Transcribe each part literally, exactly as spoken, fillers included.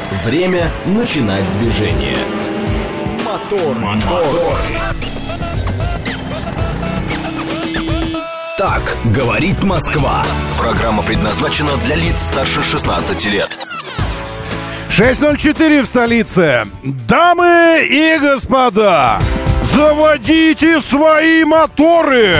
Время начинать движение. Мотор, мотор. Так говорит Москва. Программа предназначена для лиц старше шестнадцати лет. шесть ноль четыре в столице. Дамы и господа, заводите свои моторы!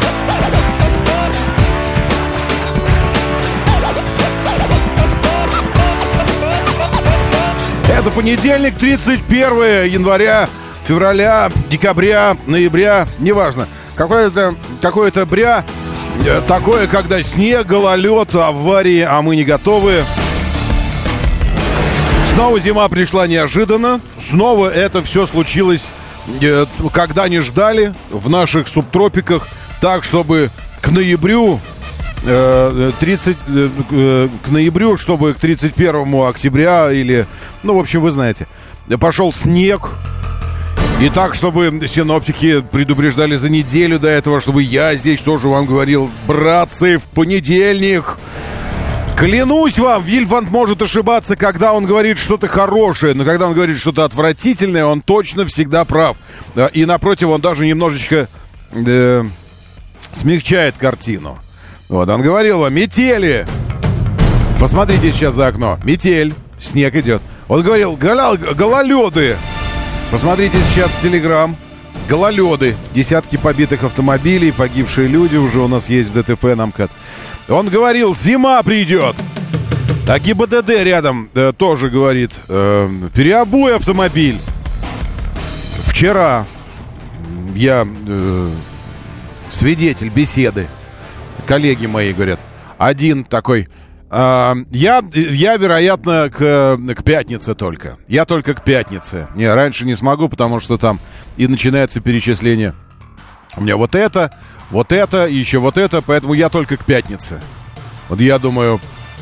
Это понедельник, тридцать первое января, февраля, декабря, ноября, неважно. Какое-то, какое-то бря, такое, когда снег, гололед, аварии, а мы не готовы. Снова зима пришла неожиданно. Снова это все случилось, когда не ждали, в наших субтропиках. Так, чтобы к ноябрю, тридцать, к ноябрю, чтобы к тридцать первому октября или... Ну, в общем, вы знаете, пошел снег. И так, чтобы синоптики предупреждали за неделю до этого, чтобы я здесь тоже вам говорил: братцы, в понедельник. Клянусь вам, Вильфанд может ошибаться, когда он говорит что-то хорошее, но когда он говорит что-то отвратительное, он точно всегда прав. И напротив, он даже немножечко э, смягчает картину. Вот, он говорил вам: метели. Посмотрите сейчас за окно. Метель, снег идет. Он говорил: гола, гололеды. Посмотрите сейчас в Телеграм. Гололеды. Десятки побитых автомобилей, погибшие люди уже у нас есть в ДТП на МКАД. Он говорил: зима придет. А ГИБДД рядом э, тоже говорит: э, переобуй автомобиль. Вчера я э, свидетель беседы. Коллеги мои говорят. Один такой: э, я, я, вероятно, к, к пятнице только. Я только к пятнице. Не, раньше не смогу, потому что там и начинается перечисление. У меня вот это... Вот это, и еще вот это, поэтому я только к пятнице. Вот я думаю...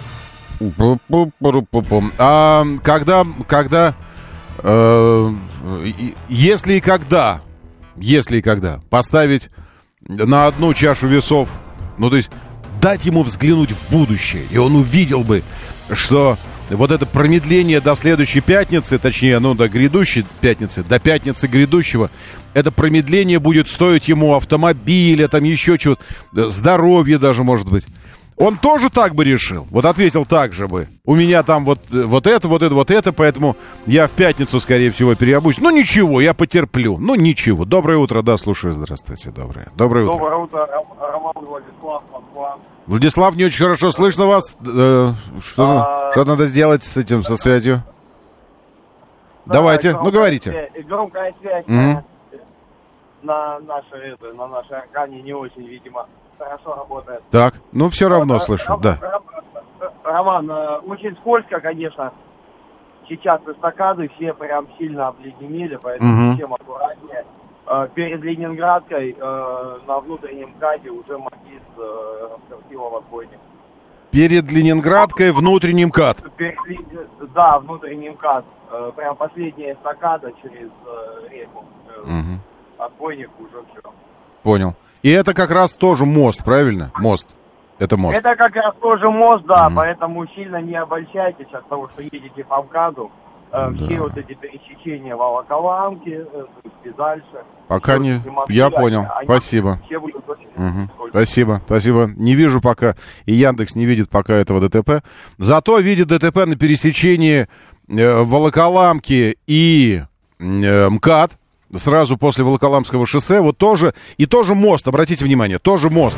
А когда... когда э, если и когда... Если и когда поставить на одну чашу весов... Ну, то есть дать ему взглянуть в будущее, и он увидел бы, что вот это промедление до следующей пятницы, точнее, ну, до грядущей пятницы, до пятницы грядущего, это промедление будет стоить ему автомобиля, там еще чего-то, здоровья даже, может быть. Он тоже так бы решил. Вот ответил так же бы. У меня там вот, вот это, вот это, вот это, поэтому я в пятницу, скорее всего, переобуюсь. Ну, ничего, я потерплю. Ну, ничего. Доброе утро, да, слушаю. Здравствуйте, доброе. Доброе утро. Доброе утро, Роман, Владислав, Москва. Владислав, не очень хорошо слышно вас. Что, а... что надо сделать с этим, со связью? Да, Давайте, ну, говорите. Связь, громкая связь угу. на, на нашей, это, на нашей аркане не очень, видимо, хорошо работает. Так, ну все равно а, слышу, Ром, да. Роман, очень скользко, конечно. Сейчас эстакады все прям сильно обледенели, поэтому угу. всем аккуратнее. Перед Ленинградкой на внутреннем КАДе уже мотиз раскрутила в отбойник. Перед Ленинградкой внутренний КАД? Да, внутренний КАД. Прям последняя эстакада через реку. Угу. Отбойник уже все. Понял. И это как раз тоже мост, правильно? Мост. Это мост. Это как раз тоже мост, да, угу. Поэтому сильно не обольщайтесь от того, что едете по МКАДу. Да. Все вот эти пересечения Волоколамки и дальше. Пока не... Я понял. Они Спасибо. Угу. Спасибо. Спасибо. Не вижу пока. И Яндекс не видит пока этого ДТП. Зато видит ДТП на пересечении э, Волоколамки и э, МКАД. Сразу после Волоколамского шоссе. Вот тоже. И тоже мост. Обратите внимание. Тоже мост.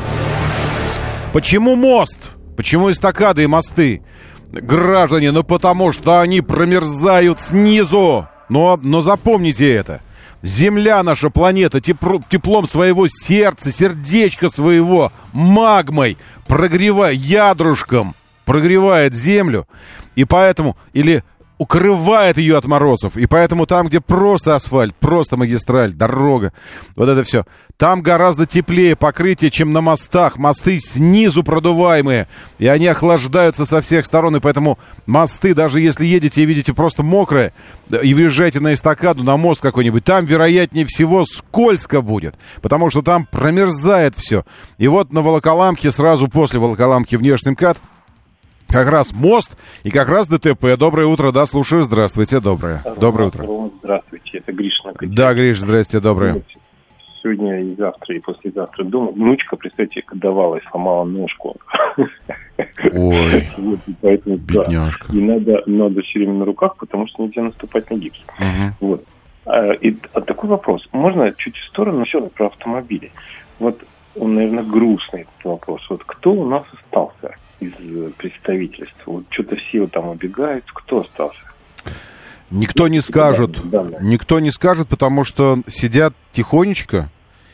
Почему мост? Почему эстакады и мосты? Граждане, ну потому что они промерзают снизу. Но, но запомните это. Земля, наша планета, тепло, теплом своего сердца, сердечка своего, магмой, прогревая, ядрушком прогревает землю. И поэтому, или укрывает ее от морозов. И поэтому там, где просто асфальт, просто магистраль, дорога, вот это все, там гораздо теплее покрытие, чем на мостах. Мосты снизу продуваемые, и они охлаждаются со всех сторон. И поэтому мосты, даже если едете и видите просто мокрое, и въезжаете на эстакаду, на мост какой-нибудь, там, вероятнее всего, скользко будет, потому что там промерзает все. И вот на Волоколамке, сразу после Волоколамки внешний МКАД, как раз мост и как раз ДТП. Доброе утро, да, слушаю. Здравствуйте, доброе. Роман, доброе утро. Роман, здравствуйте, это Гриша. Да, Гриш, здрасте, доброе. Сегодня и завтра, и послезавтра дома. Внучка, представьте, кодовала и сломала ножку. Ой, вот, поэтому, бедняжка. Да, и надо, надо все время на руках, потому что нельзя наступать на гипс. Угу. Вот. А, и, а такой вопрос. Можно чуть в сторону все про автомобили? Вот он, наверное, грустный, этот вопрос. Вот кто у нас остался из представительства? Вот что-то все вот там убегают. Кто остался? Никто не скажет. Да, да. Никто не скажет, потому что сидят тихонечко.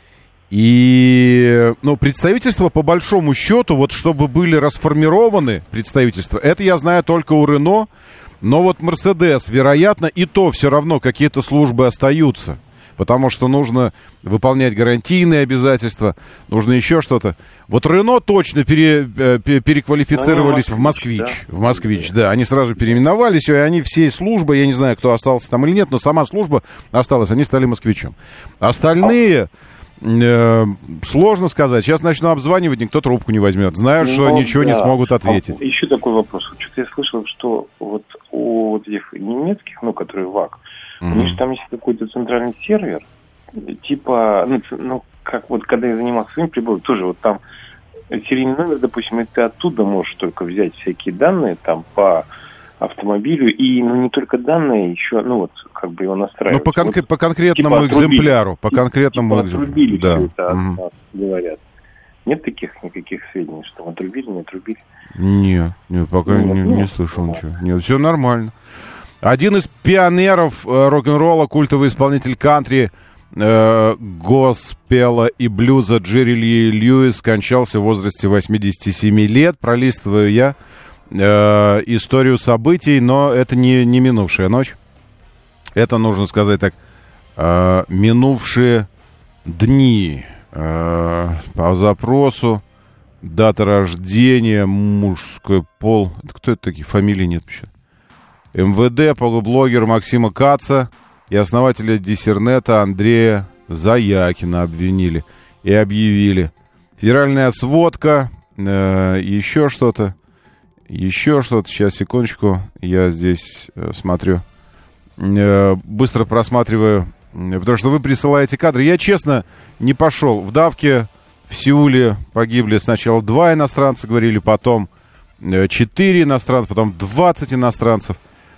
И, ну, представительства, по большому счету, вот чтобы были расформированы представительства, это я знаю только у Рено, но вот Мерседес, вероятно, и то все равно какие-то службы остаются, потому что нужно выполнять гарантийные обязательства, нужно еще что-то. Вот Рено точно пере, пере, переквалифицировались в «Москвич», да? в «Москвич», да, они сразу переименовались, и они всей службой, я не знаю, кто остался там или нет, но сама служба осталась, они стали «Москвичем». Остальные... Э, сложно сказать. Сейчас начну обзванивать, никто трубку не возьмет. Знают, ну, что ничего да. не смогут ответить. А, еще такой вопрос. Что-то я слышал, что вот у вот этих немецких, ну, которые ВАК, mm-hmm. у них же там есть какой-то центральный сервер, типа, ну, ну, как вот когда я занимался своим прибором, тоже вот там серийный номер, допустим, и ты оттуда можешь только взять всякие данные там по автомобилю, и, ну, не только данные, еще, ну, вот, как бы его настраивать. Ну, по, конкре- вот, по конкретному типа экземпляру, по конкретному типа отрубили экземпляру. Все да. это, угу. от, говорят. Нет таких никаких сведений, что отрубили, не отрубили? Нет, нет, пока ну, не, ну, не слышал ну, ничего. Нет, все нормально. Один из пионеров э, рок-н-ролла, культовый исполнитель кантри, э, госпела и блюза Джерри Ли Льюис скончался в возрасте восемьдесят семь лет. Пролистываю я Э, историю событий, но это не, не минувшая ночь. Это, нужно сказать так, э, минувшие дни. Э, по запросу дата рождения, мужской пол. Кто это такие? Фамилии нет вообще. МВД, блогер Максима Каца и основателя Диссернета Андрея Заякина обвинили и объявили. Федеральная сводка, э, еще что-то. Еще что-то, сейчас, секундочку, я здесь э, смотрю, э, быстро просматриваю, э, потому что вы присылаете кадры. Я, честно, не пошел. В давке в Сеуле погибли сначала два иностранца, говорили, потом э, четыре иностранца, потом двадцать иностранцев.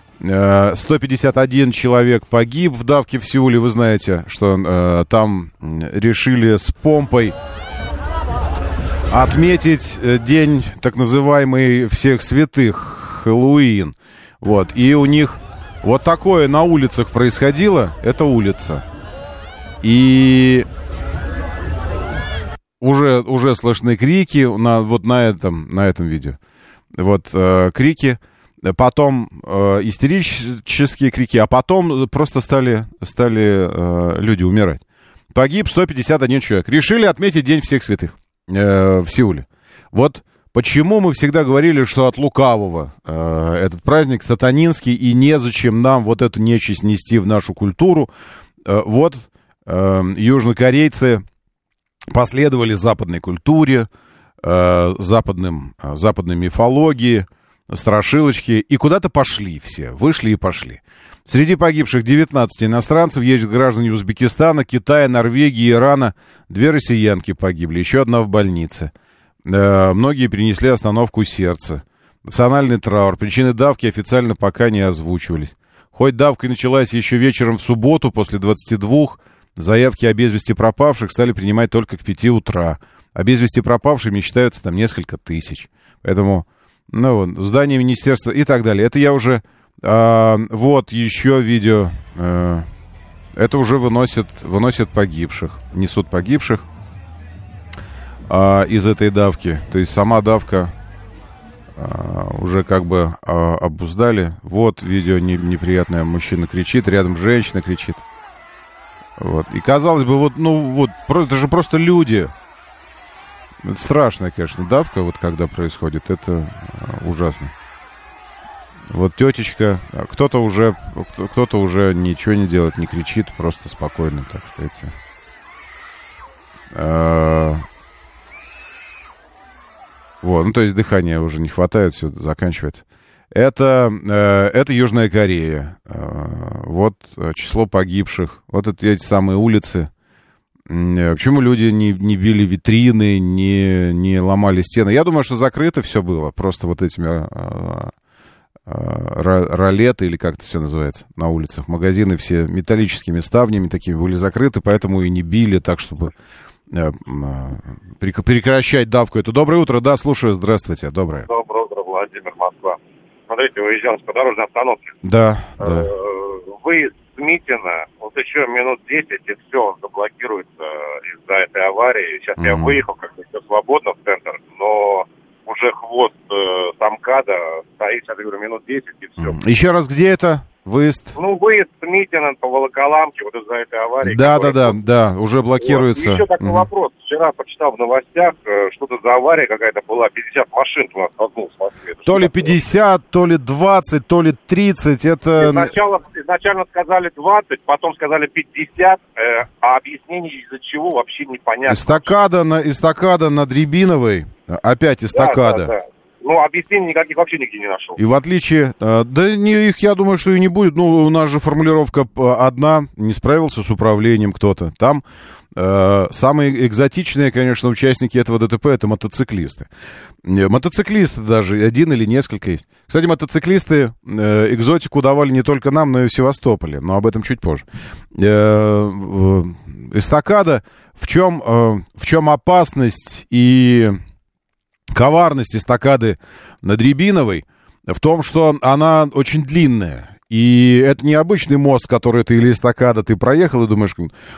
Э, сто пятьдесят один человек погиб в давке в Сеуле. Вы знаете, что э, там решили с помпой отметить день, так называемый, всех святых, Хэллоуин. Вот. И у них вот такое на улицах происходило. Это улица. И уже, уже слышны крики на, вот на этом, на этом видео. Вот э, крики. Потом э, истерические крики. А потом просто стали, стали э, люди умирать. Погиб сто пятьдесят один человек. Решили отметить День всех святых в Сеуле. Вот почему мы всегда говорили, что от лукавого э, этот праздник сатанинский, и незачем нам вот эту нечисть нести в нашу культуру. Э, вот э, южнокорейцы последовали западной культуре, э, западным, э, западной мифологии, страшилочки, и куда-то пошли все, вышли и пошли. Среди погибших девятнадцать иностранцев есть граждане Узбекистана, Китая, Норвегии, Ирана. Две россиянки погибли, еще одна в больнице. Э, многие перенесли остановку сердца. Национальный траур. Причины давки официально пока не озвучивались. Хоть давка и началась еще вечером в субботу после двадцати двух, заявки о без вести пропавших стали принимать только к пяти утра. А без вести пропавшими считаются там несколько тысяч. Поэтому, ну вот, здание министерства и так далее. Это я уже... А, вот еще видео. А, это уже выносят, выносят погибших. Несут погибших а, из этой давки. То есть сама давка а, уже как бы а, обуздали. Вот видео не, неприятное. Мужчина кричит, рядом женщина кричит. Вот. И казалось бы, вот, ну вот, это же просто люди. Это страшная, конечно, давка, вот когда происходит. Это а, ужасно. Вот тетечка, кто-то уже, кто-то уже ничего не делает, не кричит, просто спокойно, так сказать. Вот, ну, то есть дыхания уже не хватает, все заканчивается. Это, э, это Южная Корея. Э, вот число погибших. Вот это эти самые улицы. Э, почему люди не, не били витрины, не, не ломали стены? Я думаю, что закрыто все было. Просто вот этими э, э, ролеты, или как это все называется, на улицах. Магазины все металлическими ставнями такими были закрыты, поэтому и не били так, чтобы... прекращать давку эту. Доброе утро, да, слушаю, здравствуйте, доброе. Доброе утро, Владимир, Москва. Смотрите, выезжал с подорожной остановки. Да, да. Выезд с Митина, вот еще минут десять, и все, заблокируется из-за этой аварии. Сейчас mm-hmm. я выехал, как бы все свободно в центр, но уже хвост э, Тамкада стоит, я говорю, минут десять, и все. Mm-hmm. Еще раз, где это? Выезд? Ну, выезд с Митина по Волоколамке, вот из-за этой аварии. Да, да, да, да, уже блокируется. Вот. Еще такой mm-hmm. вопрос. Вчера почитал в новостях, что-то за авария какая-то была, пятьдесят машин у нас столкнулось в Москве. То ли пятьдесят, то ли двадцать, то ли тридцать, это... Изначально, изначально сказали двадцать, потом сказали пятьдесят, э, а объяснение из-за чего вообще непонятно. Эстакада, на, эстакада над Рябиновой, опять эстакада. Да, да, да. Ну, объяснений никаких вообще нигде не нашел. И в отличие... Да не, их, я думаю, что и не будет. Ну, у нас же формулировка одна. Не справился с управлением кто-то. Там э, самые экзотичные, конечно, участники этого ДТП — это мотоциклисты. Мотоциклисты даже, один или несколько есть. Кстати, мотоциклисты э, экзотику давали не только нам, но и в Севастополе. Но об этом чуть позже. Э, э, эстакада. В чем, э, в чем опасность и... коварность эстакады над Рябиновой в том, что она очень длинная. И это не обычный мост, который ты или эстакада, ты проехал и думаешь,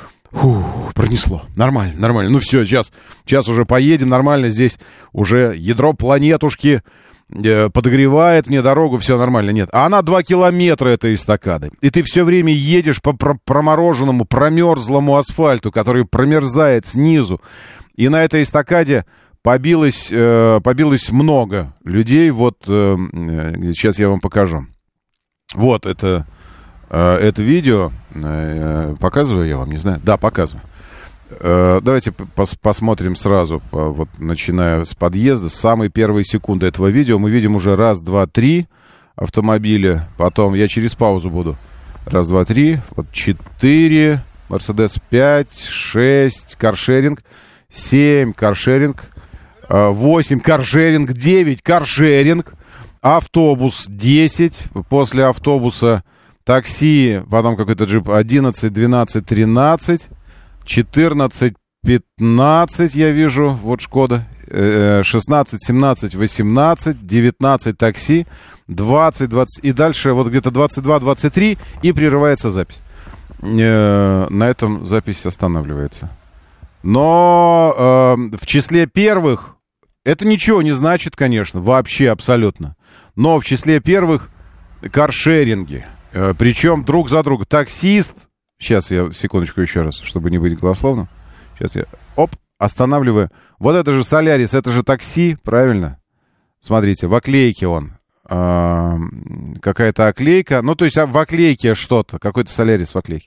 фух, пронесло, нормально, нормально. Ну все, сейчас, сейчас уже поедем нормально, здесь уже ядро планетушки э, подогревает мне дорогу, все нормально. Нет, а она два километра этой эстакады. И ты все время едешь по пр- промороженному, промерзлому асфальту, который промерзает снизу. И на этой эстакаде Побилось, э, побилось много людей. Вот э, сейчас я вам покажу. Вот это, э, это видео. Э, показываю я вам, не знаю. Да, показываю. Э, давайте пос- посмотрим сразу, по, вот, начиная с подъезда. С самой первой секунды этого видео мы видим уже раз, два, три автомобиля. Потом я через паузу буду. Раз, два, три. Вот четыре. Мерседес пять, шесть. Каршеринг. семь. Каршеринг. восемь каршеринг, девять каршеринг, автобус десять, после автобуса такси, потом какой-то джип одиннадцать, двенадцать, тринадцать, четырнадцать, пятнадцать я вижу, вот Шкода, шестнадцать, семнадцать, восемнадцать, девятнадцать такси, двадцать, двадцать, и дальше вот где-то двадцать два, двадцать три, и прерывается запись. На этом запись останавливается. Но э, в числе первых, это ничего не значит, конечно, вообще абсолютно. Но в числе первых каршеринги. Э, причем друг за другом. Таксист, сейчас я, секундочку еще раз, чтобы не быть голословным. Сейчас я, оп, останавливаю. Вот это же Солярис, это же такси, правильно? Смотрите, в оклейке он. Э, какая-то оклейка. Ну, то есть в оклейке что-то. Какой-то Солярис в оклейке.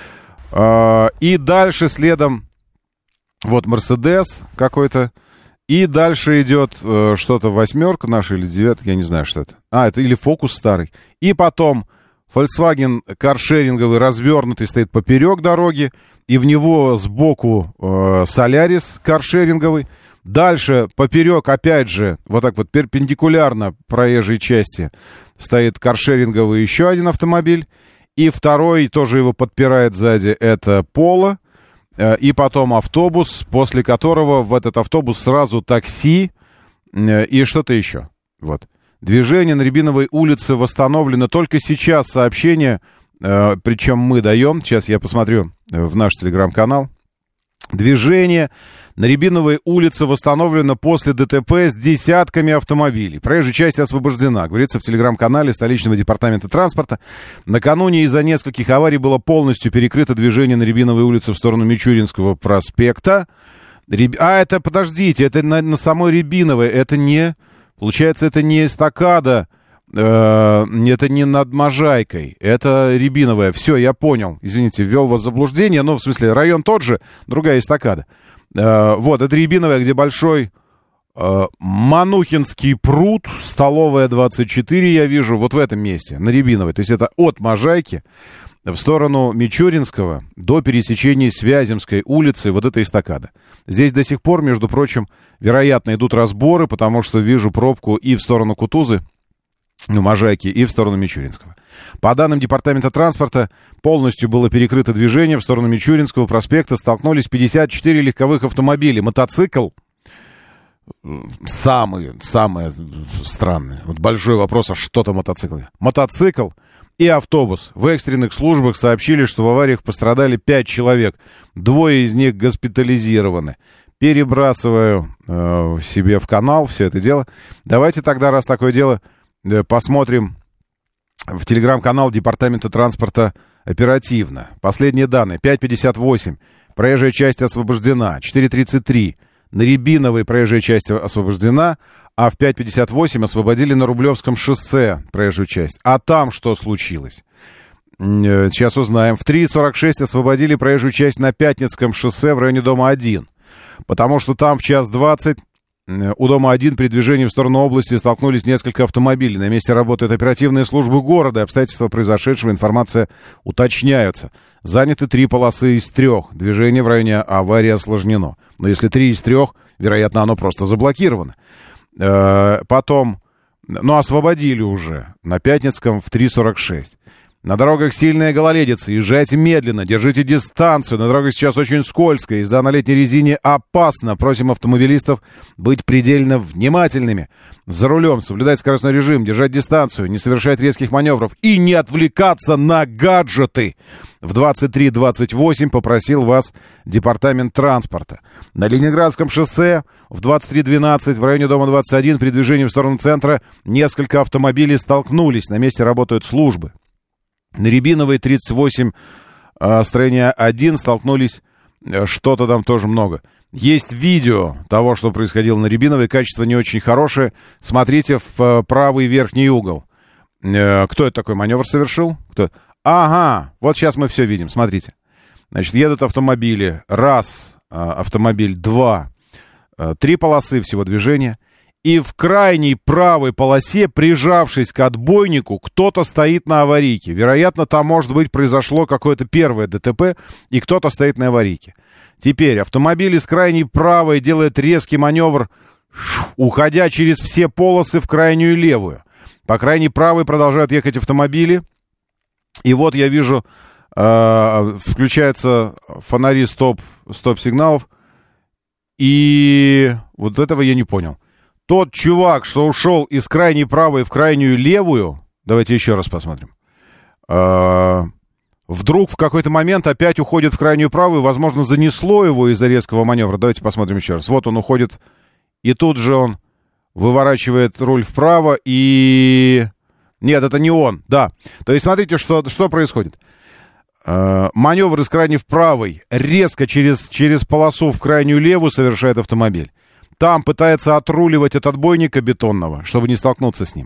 Э, и дальше следом... Вот Мерседес какой-то. И дальше идет э, что-то восьмерка наша или девятка, я не знаю, что это. А, это или Фокус старый. И потом Volkswagen каршеринговый развернутый стоит поперек дороги. И в него сбоку э, Солярис каршеринговый. Дальше поперек, опять же, вот так вот перпендикулярно проезжей части стоит каршеринговый еще один автомобиль. И второй, тоже его подпирает сзади, это Поло. И потом автобус, после которого в этот автобус сразу такси и что-то еще. Вот. Движение на Рябиновой улице восстановлено. Только сейчас сообщение, причем мы даем, сейчас я посмотрю в наш телеграм-канал. Движение на Рябиновой улице восстановлено после ДТП с десятками автомобилей. Проезжая часть освобождена, говорится в телеграм-канале столичного департамента транспорта. Накануне из-за нескольких аварий было полностью перекрыто движение на Рябиновой улице в сторону Мичуринского проспекта. Ряб... А, это, подождите, это на, на самой Рябиновой, это не... Получается, это не эстакада, э, это не над Можайкой, это Рябиновая. Все, я понял, извините, ввел вас в заблуждение, но в смысле район тот же, другая эстакада. Э, вот, это Рябиновая, где большой Манухинский пруд, столовая двадцать четыре, я вижу, вот в этом месте, на Рябиновой. То есть это от Можайки в сторону Мичуринского до пересечения с Вяземской улицы, вот эта эстакада. Здесь до сих пор, между прочим, вероятно, идут разборы, потому что вижу пробку и в сторону Кутузы, ну, Можайки, и в сторону Мичуринского. По данным Департамента транспорта, полностью было перекрыто движение в сторону Мичуринского проспекта. Столкнулись пятьдесят четыре легковых автомобиля. Мотоцикл, самый, самое странное, вот большой вопрос, а что там мотоцикл? Мотоцикл и автобус. В экстренных службах сообщили, что в авариях пострадали пять человек. Двое из них госпитализированы. Перебрасываю э, себе в канал все это дело. Давайте тогда, раз такое дело, э, посмотрим в телеграм-канал Департамента транспорта оперативно. Последние данные. пять пятьдесят восемь. Проезжая часть освобождена. четыре тридцать три. На Рябиновой проезжая часть освобождена. А в пять пятьдесят восемь освободили на Рублевском шоссе проезжую часть. А там что случилось? Сейчас узнаем. В три сорок шесть освободили проезжую часть на Пятницком шоссе в районе дома один. Потому что там в час двадцать у дома один при движении в сторону области столкнулись несколько автомобилей. На месте работают оперативные службы города. Обстоятельства произошедшего, информация уточняются. Заняты три полосы из трех. Движение в районе аварии осложнено. Но если три из трех, вероятно, оно просто заблокировано. Потом, ну, освободили уже на Пятницком в три сорок шесть. На дорогах сильная гололедица, езжайте медленно, держите дистанцию. На дорогах сейчас очень скользко, езда на летней резине опасно. Просим автомобилистов быть предельно внимательными. За рулем соблюдать скоростной режим, держать дистанцию, не совершать резких маневров и не отвлекаться на гаджеты. В двадцать три двадцать восемь попросил вас Департамент транспорта. На Ленинградском шоссе в двадцать три двенадцать в районе дома двадцать один при движении в сторону центра несколько автомобилей столкнулись. На месте работают службы. На Рябиновой тридцать восемь, строение один, столкнулись, что-то там тоже много. Есть видео того, что происходило на Рябиновой, качество не очень хорошее. Смотрите в правый верхний угол. Кто это такой маневр совершил? Кто? Ага, вот сейчас мы все видим, смотрите. Значит, едут автомобили. Раз автомобиль, два, три полосы всего движения. И в крайней правой полосе, прижавшись к отбойнику, кто-то стоит на аварийке. Вероятно, там, может быть, произошло какое-то первое ДТП, и кто-то стоит на аварийке. Теперь автомобиль из крайней правой делает резкий маневр, уходя через все полосы в крайнюю левую. По крайней правой продолжают ехать автомобили. И вот я вижу, э, включаются фонари стоп, стоп-сигналов. И вот этого я не понял. Тот чувак, что ушел из крайней правой в крайнюю левую, давайте еще раз посмотрим, э, вдруг в какой-то момент опять уходит в крайнюю правую, возможно, занесло его из-за резкого маневра. Давайте посмотрим еще раз. Вот он уходит, и тут же он выворачивает руль вправо, и... Нет, это не он, да. То есть смотрите, что, что происходит. Э, маневр из крайней в правой, резко через, через полосу в крайнюю левую совершает автомобиль. Там пытается отруливать от отбойника бетонного, чтобы не столкнуться с ним.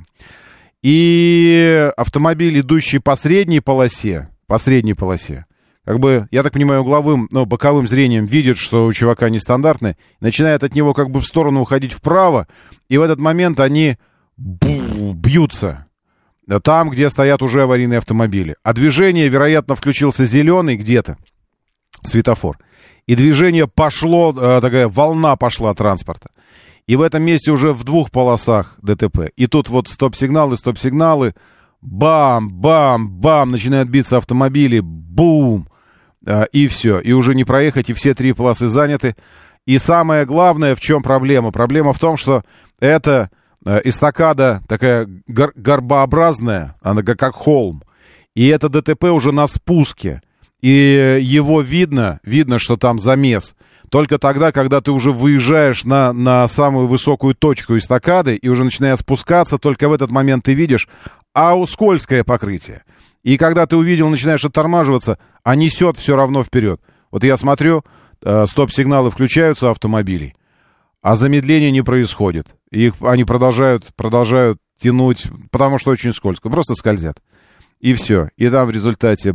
И автомобиль, идущий по средней полосе, по средней полосе, как бы, я так понимаю, угловым, ну, боковым зрением видит, что у чувака нестандартный, начинает от него как бы в сторону уходить вправо, и в этот момент они бьются там, где стоят уже аварийные автомобили. А движение, вероятно, включился зеленый где-то, светофор. И движение пошло, такая волна пошла транспорта. И в этом месте уже в двух полосах ДТП. И тут вот стоп-сигналы, стоп-сигналы. Бам, бам, бам. Начинают биться автомобили. Бум. И все. И уже не проехать. И все три полосы заняты. И самое главное, в чем проблема? Проблема в том, что это эстакада такая гор- горбообразная. Она как холм. И это ДТП уже на спуске. И его видно, видно, что там замес. Только тогда, когда ты уже выезжаешь на, на самую высокую точку эстакады и уже начинаешь спускаться, только в этот момент ты видишь, а скользкое покрытие. И когда ты увидел, начинаешь оттормаживаться, а несет все равно вперед. Вот я смотрю, э, стоп-сигналы включаются автомобилей, а замедления не происходит. Их, они продолжают, продолжают тянуть, потому что очень скользко, просто скользят. И все. И там в результате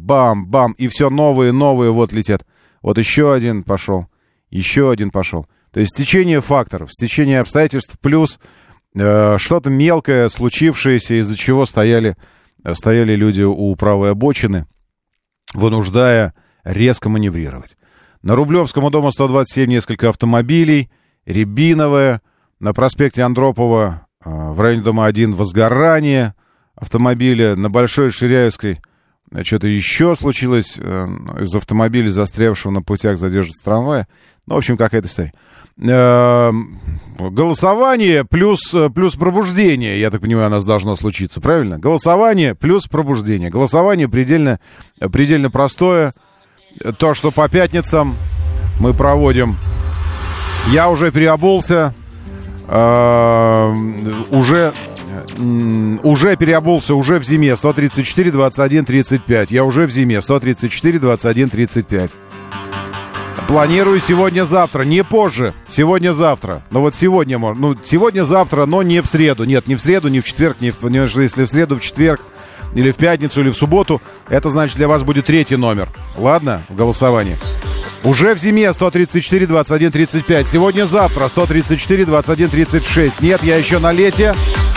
бам-бам-бам. И все новые-новые вот летят. Вот еще один пошел. Еще один пошел. То есть стечение факторов, стечение обстоятельств, плюс э, что-то мелкое, случившееся, из-за чего стояли, стояли люди у правой обочины, вынуждая резко маневрировать. На Рублевском у дома сто двадцать семь несколько автомобилей, Рябиновая, на проспекте Андропова э, в районе дома один возгорание автомобиля, на Большой Ширяевской что-то еще случилось, э, из автомобиля, застрявшего на путях, задерживается трамвая. Ну, в общем, какая-то история. Э, голосование плюс, плюс пробуждение, я так понимаю, у нас должно случиться, правильно? Голосование плюс пробуждение. Голосование предельно, предельно простое. То, что по пятницам мы проводим. Я уже переобулся, э, уже... Уже переобулся, уже в зиме. сто тридцать четыре двадцать один тридцать пять. Я уже в зиме. сто тридцать четыре двадцать один тридцать пять. Планирую сегодня-завтра. Не позже. Сегодня-завтра. Но вот сегодня можно. Ну, сегодня-завтра, но не в среду. Нет, не в среду, не в четверг, не в... Если в среду, в четверг, или в пятницу, или в субботу, это значит, для вас будет третий номер. Ладно? В голосовании. Уже в зиме сто тридцать четыре двадцать один тридцать пять. Сегодня-завтра сто тридцать четыре двадцать один тридцать шесть. Нет, я еще на лете.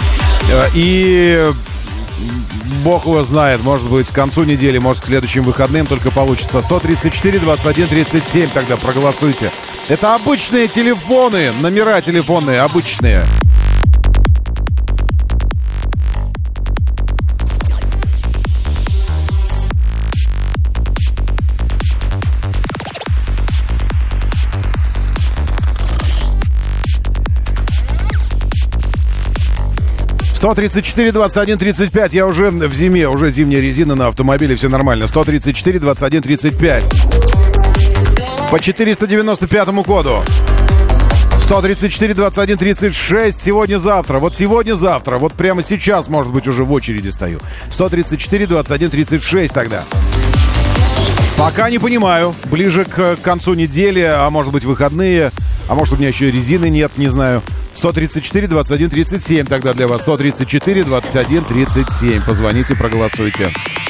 И бог его знает, может быть, к концу недели, может, к следующим выходным только получится. сто тридцать четыре двадцать один тридцать семь, тогда проголосуйте. Это обычные телефоны, номера телефонные, обычные. сто тридцать четыре двадцать один тридцать пять. Я уже в зиме, уже зимняя резина на автомобиле, все нормально. сто тридцать четыре двадцать один тридцать пять. По четыреста девяносто пятому коду. сто тридцать четыре двадцать один тридцать шесть. Сегодня-завтра. Вот сегодня-завтра. Вот прямо сейчас, может быть, уже в очереди стою. сто тридцать четыре двадцать один тридцать шесть тогда. Пока не понимаю. Ближе к концу недели, а может быть, выходные. А может, у меня еще резины нет, не знаю. сто тридцать четыре двадцать один тридцать семь тогда для вас. сто тридцать четыре двадцать один тридцать семь. Позвоните, проголосуйте.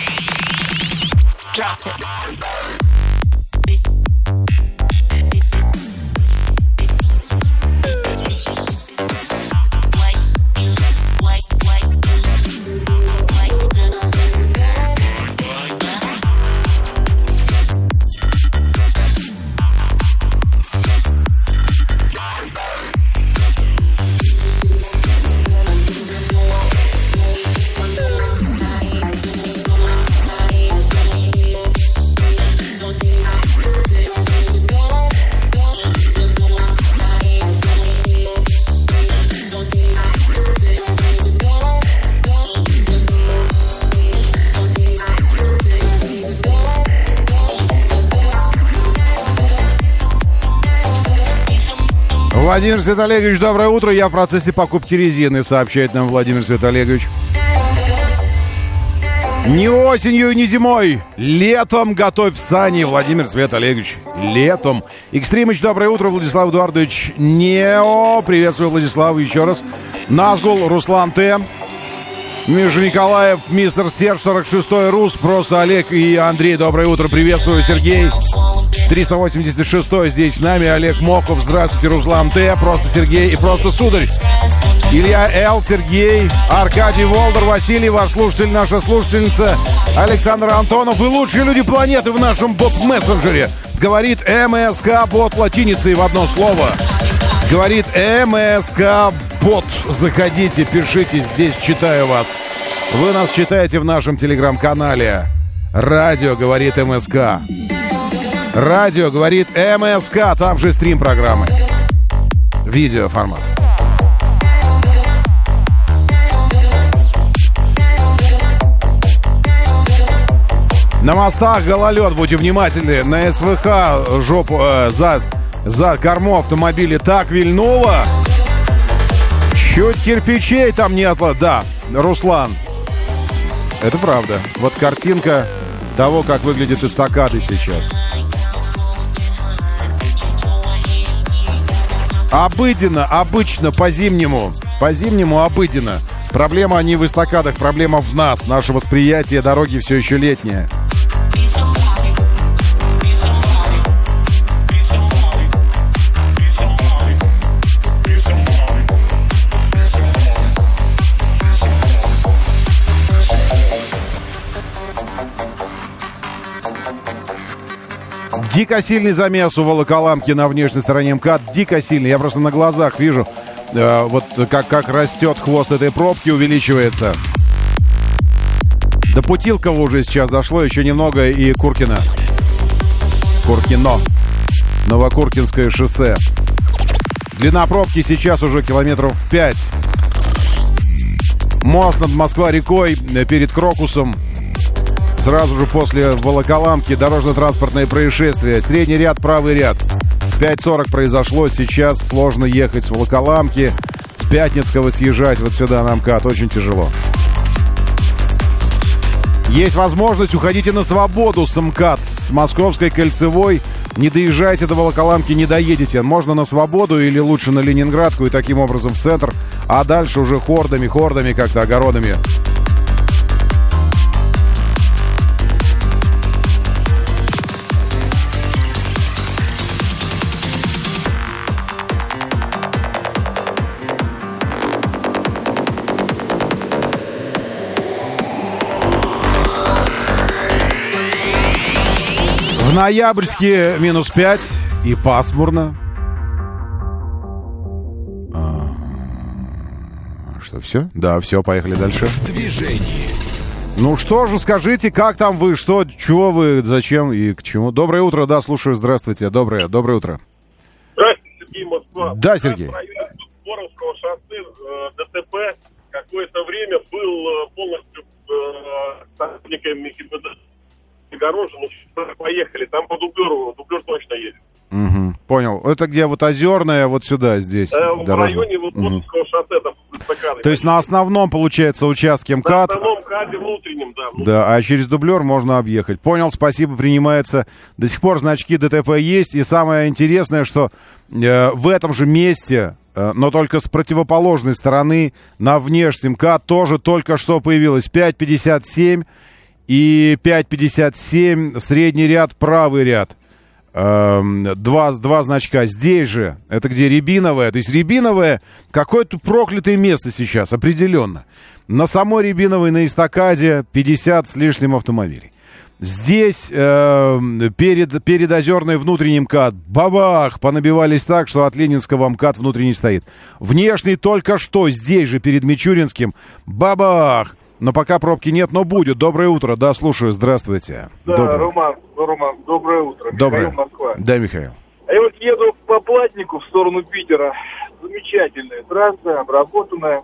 Владимир Светолегович, доброе утро. Я в процессе покупки резины, сообщает нам Владимир Светолегович. Не осенью, не зимой. Летом готовь сани, Владимир Светолегович. Летом. Экстримыч, доброе утро. Владислав Эдуардович Нео. Приветствую, Владислав, еще раз. Назгул, Руслан Т. Миша Николаев, мистер Серж, сорок шестой Рус. Просто Олег и Андрей, доброе утро. Приветствую, Сергей. триста восемьдесят шестой здесь с нами. Олег Моков, здравствуйте. Руслан Т. Просто Сергей и просто Сударь. Илья Л. Сергей, Аркадий Волдер, Василий, ваш слушатель, наша слушательница, Александр Антонов и лучшие люди планеты в нашем бот-мессенджере. Говорит МСК-бот латиницей в одно слово. Говорит МСК-бот. Заходите, пишите, здесь читаю вас. Вы нас читаете в нашем телеграм-канале. Радио говорит МСК. Радио говорит МСК. Там же стрим программы. Видеоформат. На мостах гололед, будьте внимательны. На СВХ жопу, э, за, за корму автомобиля так вильнуло. Чуть кирпичей там не отла... Да, Руслан. Это правда. Вот картинка того, как выглядят эстакады сейчас. Обыденно, обычно, по-зимнему. По-зимнему обыденно. Проблема не в эстакадах, проблема в нас. Наше восприятие дороги все еще летнее. Дико сильный замес у Волоколамки на внешней стороне МКАД. Дико сильный. Я просто на глазах вижу, э, вот как, как растет хвост этой пробки, увеличивается. До Путилково уже сейчас дошло, еще немного, и Куркино. Куркино. Новокуркинское шоссе. Длина пробки сейчас уже километров пять. Мост над Москва-рекой перед Крокусом. Сразу же после Волоколамки дорожно-транспортное происшествие. Средний ряд, правый ряд. В пять сорок произошло. Сейчас сложно ехать с Волоколамки. С Пятницкого съезжать вот сюда на МКАД. Очень тяжело. Есть возможность, уходите на свободу с МКАД. С Московской кольцевой. Не доезжайте до Волоколамки, не доедете. Можно на свободу или лучше на Ленинградку и таким образом в центр. А дальше уже хордами, хордами, как-то огородами. В Ноябрьске минус пять и пасмурно. А, что, все? Да, все, поехали дальше. Движение. Ну что же, скажите, как там вы, что, чего вы, зачем и к чему? Доброе утро, да, слушаю, здравствуйте, доброе, доброе утро. Здравствуйте, Сергей, Москва. Да, Сергей. В районе Боровского шоссе э, ДТП какое-то время был э, полностью э, сотрудниками ГИБДД огорожен, поехали, там по дублеру, дублер точно едет. Угу, понял. Это где вот Озерная, вот сюда, здесь? Э, в районе вот Боровского угу. шоссе, там, стаканы. То есть на основном, получается, участке МКАД? На основном МКАДе внутреннем, да. Внутреннем. Да, а через дублер можно объехать. Понял, спасибо, принимается. До сих пор значки ДТП есть, и самое интересное, что э, в этом же месте, э, но только с противоположной стороны, на внешнем МКАД тоже только что появилось пять пятьдесят семь. И пять пятьдесят семь, средний ряд, правый ряд. Эм, два, два значка. Здесь же, это где Рябиновая. То есть Рябиновая, какое-то проклятое место сейчас, определенно. На самой Рябиновой, на эстакаде пятьдесят с лишним автомобилей. Здесь э, перед, перед Озерной внутренний МКАД, бабах, понабивались так, что от Ленинского МКАД внутренний стоит. Внешний только что, здесь же перед Мичуринским, бабах. Но пока пробки нет, но будет. Доброе утро, да, слушаю, здравствуйте. Да, доброе. Роман, Роман, доброе утро. Доброе. Михаил, Москва. Да, Михаил. А я вот еду по Платнику в сторону Питера. Замечательная трасса, обработанная.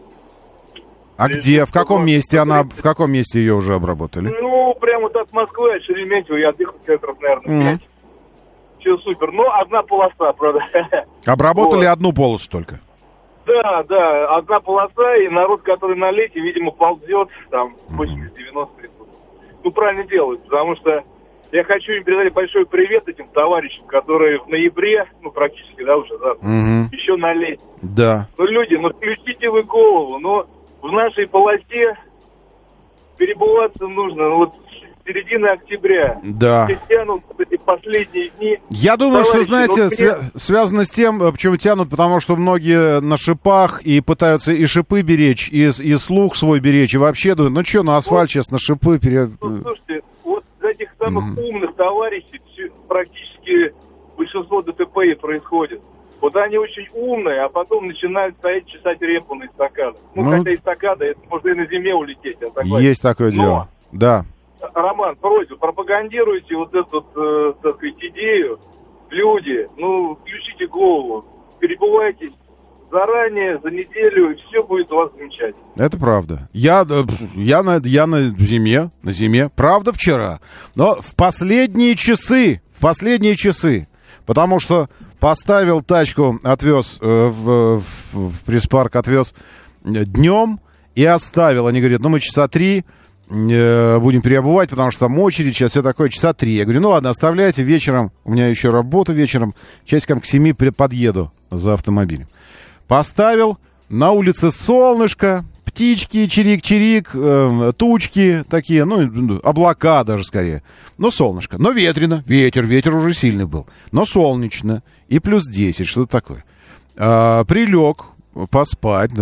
А Здесь где, в каком месте она, в каком месте ее уже обработали? Ну, прямо вот от Москвы, от Шереметьево, я отъехал километров, наверное, пять. Mm-hmm. Все супер, но одна полоса, правда. Обработали вот. Одну полосу только? Да, да, одна полоса, и народ, который на лете, видимо, ползет, там, восемьдесят-девяносто. Ну, правильно делают, потому что я хочу им передать большой привет этим товарищам, которые в ноябре, ну, практически, да, уже завтра, угу. еще на лете. Да. Ну, люди, ну, включите вы голову, но в нашей полосе перебываться нужно, ну, вот, середины октября. Да. Все тянут эти последние дни. Я думаю, Товарищи, что, знаете, ну, свя- связано с тем, почему тянут, потому что многие на шипах и пытаются и шипы беречь, и, и слух свой беречь, и вообще думают, ну что, на асфальт вот, сейчас на шипы пере... Ну, слушайте, вот из этих самых mm-hmm. умных товарищей практически большинство ДТП и происходит. Вот они очень умные, а потом начинают стоять, чесать репу на эстакадах. Ну, ну, хотя эстакада, это можно и на зиме улететь. Есть такое Но, дело, да. Роман, просьба, пропагандируйте вот эту, э, так сказать, идею. Люди, ну, включите голову, перебывайтесь заранее, за неделю, и все будет у вас замечательно. Это правда. Я, я, на, я на зиме, на зиме, правда, вчера. Но в последние часы, в последние часы, потому что поставил тачку, отвез э, в, в, в пресс-парк, отвез днем и оставил. Они говорят, ну, мы часа три будем переобувать, потому что там очередь, сейчас все такое, часа три. Я говорю, ну ладно, оставляйте, вечером, у меня еще работа вечером, часиком к семи подъеду за автомобилем. Поставил, на улице солнышко, птички, чирик-чирик, э, тучки такие, ну, облака даже скорее. Но солнышко, но ветрено, ветер, ветер уже сильный был, но солнечно, и плюс десять, что-то такое. А, прилег, поспать,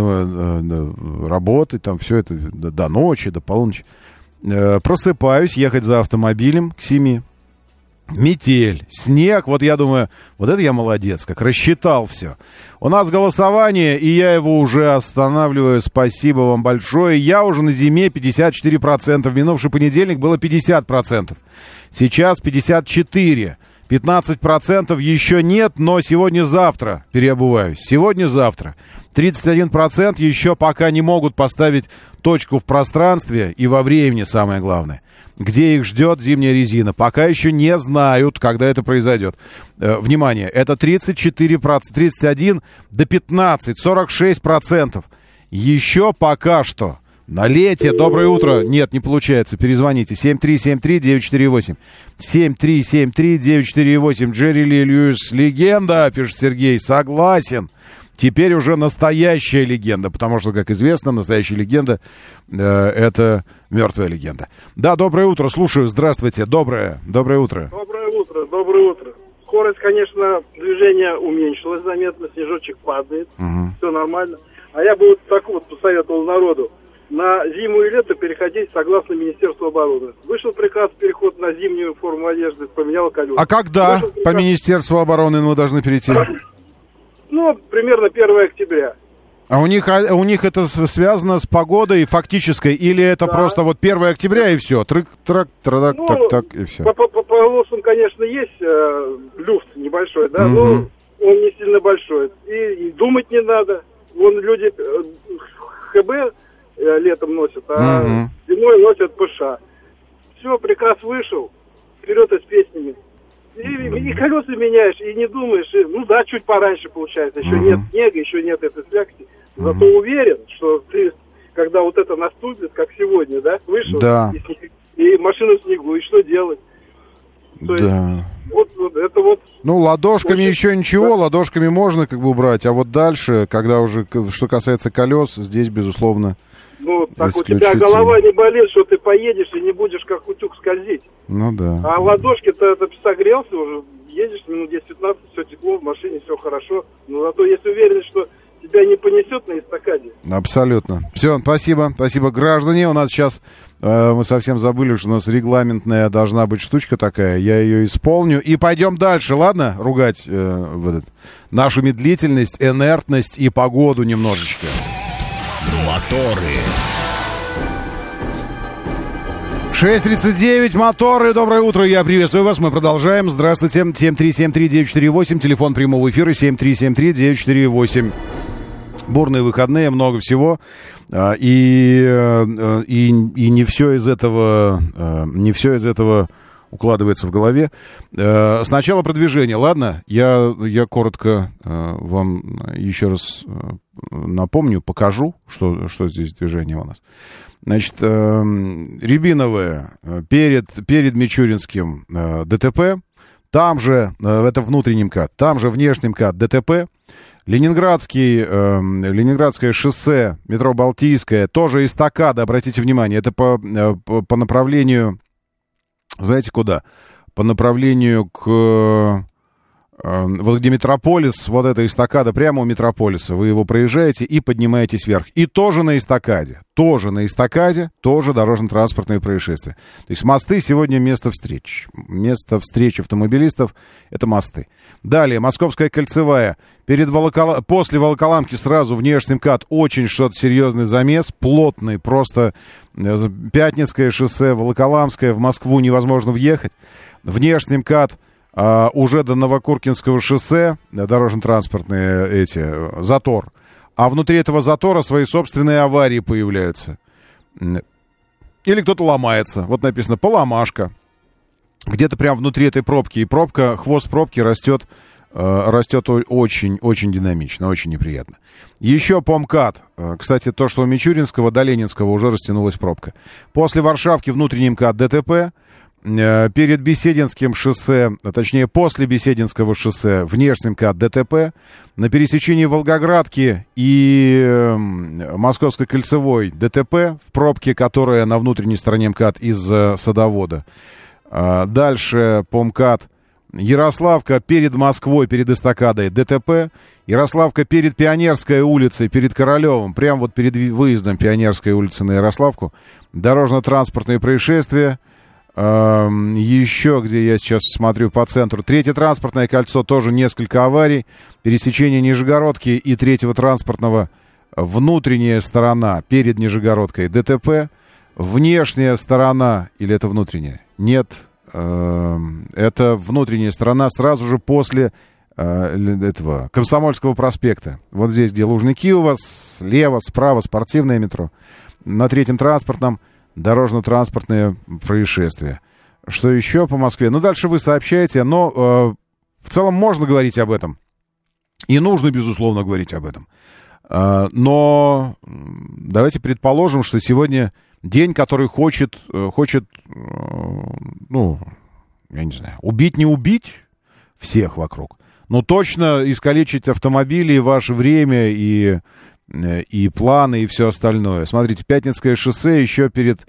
ну, работать, там все это до, до ночи, до полуночи. Э, просыпаюсь, ехать за автомобилем к семи. Метель, снег, вот я думаю, вот это я молодец, как рассчитал все. У нас голосование, и я его уже останавливаю, спасибо вам большое. Я уже на зиме пятьдесят четыре процента, в минувший понедельник было пятьдесят процентов, сейчас пятьдесят четыре процента. пятнадцать процентов еще нет, но сегодня-завтра переобуваюсь. Сегодня-завтра. тридцать один процент еще пока не могут поставить точку в пространстве и во времени, самое главное. Где их ждет зимняя резина. Пока еще не знают, когда это произойдет. Э, внимание, это тридцать четыре процента, тридцать один до пятнадцать, сорок шесть процентов. Еще пока что. На лете. Доброе утро. Нет, не получается. Перезвоните. семь три семь три девять четыре восемь. семь три семь три девять четыре восемь. Джерри Ли Льюис. Легенда, пишет Сергей. Согласен. Теперь уже настоящая легенда. Потому что, как известно, настоящая легенда э, это мертвая легенда. Да, доброе утро. Слушаю. Здравствуйте. Доброе. Доброе утро. Доброе утро. Доброе утро. Скорость, конечно, движения уменьшилась заметно. Снежочек падает. Угу. Все нормально. А я бы вот так вот посоветовал народу. На зиму и лето переходить согласно Министерству обороны. Вышел приказ переход на зимнюю форму одежды, поменял колеса. А когда приказ... по Министерству обороны мы должны перейти? Ну, примерно первого октября. А у них, а у них это связано с погодой фактической, или это да. просто вот первого октября и все? Трык, трак, трак, ну, так, так, и все. По, по, по полосам, конечно, есть э, люфт небольшой, да, угу. но он не сильно большой. И, и думать не надо. Вон люди э, ХБ летом носят, а uh-huh. зимой носят ПШ. Все, приказ вышел, вперед и с песнями. И, uh-huh. и колеса меняешь, и не думаешь, и, ну да, чуть пораньше получается, еще uh-huh. нет снега, еще нет этой слякоти. Зато uh-huh. уверен, что ты, когда вот это наступит, как сегодня, да, вышел, да. и, и машина в снегу, и что делать? То да. есть, вот, вот это вот... Ну, ладошками очень... еще ничего, да. ладошками можно как бы убрать, а вот дальше, когда уже, что касается колес, здесь, безусловно, ну, так у тебя голова не болит, что ты поедешь и не будешь как утюг скользить. Ну да. А ладошки-то ты согрелся уже, едешь минут десять-пятнадцать, все тепло, в машине все хорошо. Но зато если уверен, что тебя не понесет на эстакаде. Абсолютно. Все, спасибо, спасибо, граждане. У нас сейчас, э, мы совсем забыли, что у нас регламентная должна быть штучка такая. Я ее исполню. И пойдем дальше, ладно? Ругать э, вот это, нашу медлительность, инертность и погоду немножечко. Моторы. шесть тридцать девять, моторы. Доброе утро, я приветствую вас. Мы продолжаем. Здравствуйте. семь три семь три девять четыре восемь. Телефон прямого эфира семь три семь три девять четыре восемь. Бурные выходные, много всего. И, и, и не все из этого, не все из этого укладывается в голове. Сначала продвижение, ладно? Я, я коротко вам еще раз напомню, покажу, что, что здесь движение у нас. Значит, Рябиновое перед, перед Мичуринским ДТП, там же, это внутренний МКАД, там же внешний МКАД ДТП, Ленинградский, Ленинградское шоссе, метро Балтийское, тоже эстакада, обратите внимание, это по, по, по направлению, знаете куда? По направлению к... Вот где Метрополис, вот эта эстакада прямо у Метрополиса. Вы его проезжаете и поднимаетесь вверх. И тоже на эстакаде. Тоже на эстакаде, тоже дорожно-транспортные происшествия. То есть мосты сегодня место встреч. Место встреч автомобилистов — это мосты. Далее, Московская кольцевая. Перед Волокола... После Волоколамки сразу внешний МКАД. Очень что-то серьезный замес. Плотный. Просто Пятницкое шоссе, Волоколамское. В Москву невозможно въехать. Внешний МКАД. Uh, уже до Новокуркинского шоссе дорожно-транспортные эти, затор. А внутри этого затора свои собственные аварии появляются. Или кто-то ломается. Вот написано «поломашка». Где-то прямо внутри этой пробки. И пробка, хвост пробки растет, uh, растет очень-очень динамично, очень неприятно. Еще по МКАД. Uh, кстати, то, что у Мичуринского до Ленинского уже растянулась пробка. После Варшавки внутренний МКАД ДТП. Перед Бесединским шоссе, а точнее после Бесединского шоссе, внешний МКАД ДТП. На пересечении Волгоградки и Московской кольцевой ДТП в пробке, которая на внутренней стороне МКАД из Садовода. Дальше по МКАД Ярославка перед Москвой, перед эстакадой ДТП. Ярославка перед Пионерской улицей, перед Королевым, прямо вот перед выездом Пионерской улицы на Ярославку. Дорожно-транспортные происшествия. Еще, где я сейчас смотрю по центру. Третье транспортное кольцо, тоже несколько аварий. Пересечение Нижегородки и третьего транспортного. Внутренняя сторона перед Нижегородкой ДТП. Внешняя сторона, или это внутренняя? Нет, это внутренняя сторона сразу же после этого Комсомольского проспекта. Вот здесь, где Лужники у вас, слева, справа спортивное метро. На третьем транспортном дорожно-транспортные происшествия. Что еще по Москве? Ну, дальше вы сообщаете, но э, в целом можно говорить об этом. И нужно, безусловно, говорить об этом. Э, но давайте предположим, что сегодня день, который хочет, э, хочет э, ну, я не знаю, убить, не убить всех вокруг. Но точно искалечить автомобили, ваше время и... и планы, и все остальное. Смотрите, Пятницкое шоссе еще перед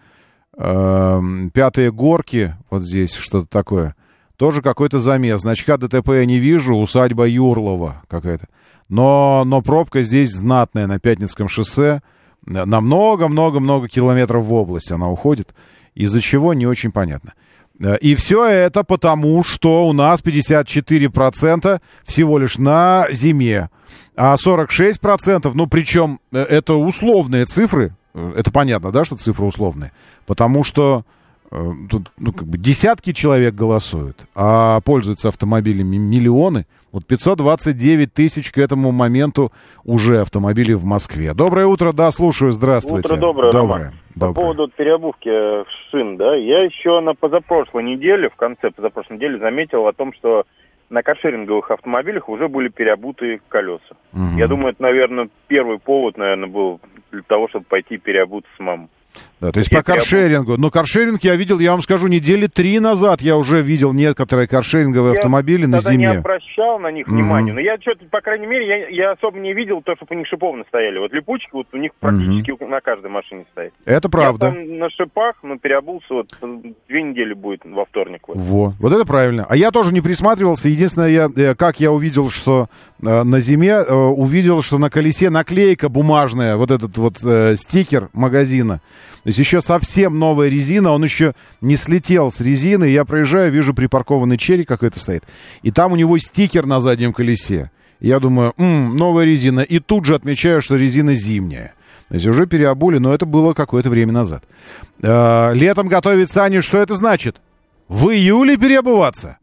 э, Пятые Горки, вот здесь что-то такое, тоже какой-то замес. Значка ДТП я не вижу, усадьба Юрлова какая-то. Но, но пробка здесь знатная на Пятницком шоссе. На много-много-много километров в область она уходит. Из-за чего, не очень понятно. И все это потому, что у нас пятьдесят четыре процента всего лишь на зиме. А сорок шесть процентов, ну, причем это условные цифры. Это понятно, да, что цифры условные. Потому что э, тут, ну, как бы десятки человек голосуют, а пользуются автомобилями миллионы. Вот пятьсот двадцать девять тысяч к этому моменту уже автомобилей в Москве. Доброе утро, да, слушаю, здравствуйте. Утро доброе, доброе, Роман. доброе. По поводу переобувки шин, да, я еще на позапрошлой неделе, в конце позапрошлой недели заметил о том, что на каршеринговых автомобилях уже были переобуты колеса. Угу. Я думаю, это, наверное, первый повод, наверное, был для того, чтобы пойти переобуться с мамой. Да, то есть по каршерингу. Но каршеринг я видел, я вам скажу, недели три назад я уже видел некоторые каршеринговые я автомобили на зиме. Я не обращал на них внимания, mm-hmm. но я что-то, по крайней мере, я, я особо не видел то, чтобы у них шиповно стояли. Вот липучки вот у них практически mm-hmm. на каждой машине стоят. Это правда. Я там на шипах, но переобулся, вот две недели будет во вторник. Вот. Во, вот это правильно. А я тоже не присматривался. Единственное, я, как я увидел, что э, на зиме, э, увидел, что на колесе наклейка бумажная, вот этот вот э, стикер магазина. То есть еще совсем новая резина, он еще не слетел с резины. Я проезжаю, вижу припаркованный черри какой-то стоит. И там у него стикер на заднем колесе. Я думаю, м-м, новая резина. И тут же отмечаю, что резина зимняя. То есть уже переобули, но это было какое-то время назад. Э-э- летом готовить сани, что это значит? В июле переобуваться?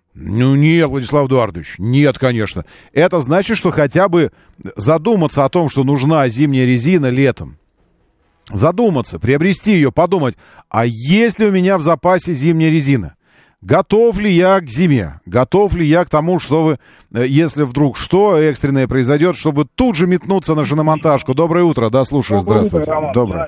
Ну нет, Владислав Эдуардович, нет, конечно. Это значит, что хотя бы задуматься о том, что нужна зимняя резина летом. Задуматься, приобрести ее, подумать, а есть ли у меня в запасе зимняя резина? Готов ли я к зиме? Готов ли я к тому, что вы, если вдруг что экстренное произойдет, чтобы тут же метнуться на шиномонтажку? Доброе утро, да, слушаю, Доброе здравствуйте. Утро, Роман. Доброе.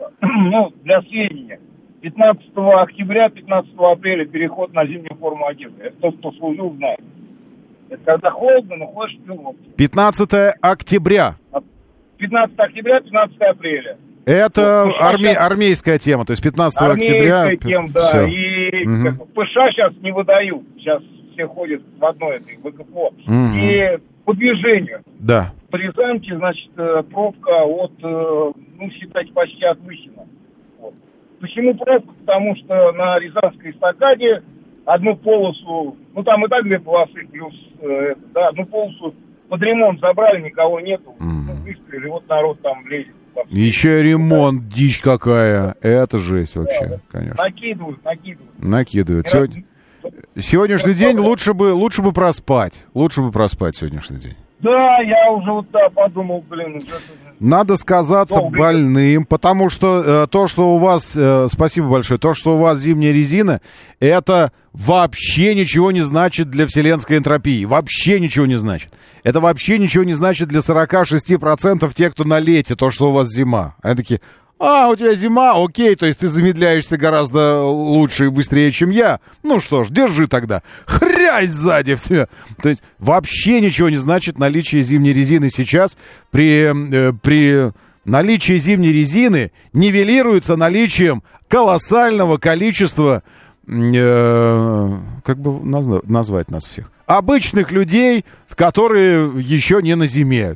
Ну, для сведения, пятнадцатого октября, пятнадцатого апреля переход на зимнюю форму одежды. Это тот, кто служил, знает. Это когда холодно, но ходишь в пилотке. пятнадцатого октября. пятнадцатого октября, пятнадцатого апреля. Это ну, арме... сейчас... армейская тема, то есть пятнадцатого октября. Армейская тема, да. Все. И угу. ПШ сейчас не выдают. Сейчас все ходят в одной этой ВКПО. Угу. И по движению. Да. По Рязанке, значит, пробка от, ну, считайте, почти от Выхина. Вот. Почему пробка? Потому что на Рязанской эстакаде одну полосу, ну там и так две полосы, плюс, э, да, одну полосу под ремонт забрали, никого нету. Угу. Ну, выстрелили, вот народ там лезет. Еще ремонт, да. Дичь какая. Это жесть вообще, да, конечно. Накидывают, накидывают. Накидывают. Сегодня... Сегодняшний день лучше бы, лучше бы проспать. Лучше бы проспать сегодняшний день. Да, я уже вот так подумал, блин. Уже... Надо сказаться Долго. больным, потому что э, то, что у вас, э, спасибо большое, то, что у вас зимняя резина, это вообще ничего не значит для вселенской энтропии. Вообще ничего не значит. Это вообще ничего не значит для сорок шесть процентов тех, кто на лете, то, что у вас зима. Они такие, а, у тебя зима, окей, то есть ты замедляешься гораздо лучше и быстрее, чем я. Ну что ж, держи тогда. Хрясь сзади все. То есть вообще ничего не значит наличие зимней резины сейчас. При, э, при наличии зимней резины нивелируется наличием колоссального количества, э, как бы назв- назвать нас всех, Обычных людей, которые еще не на зиме.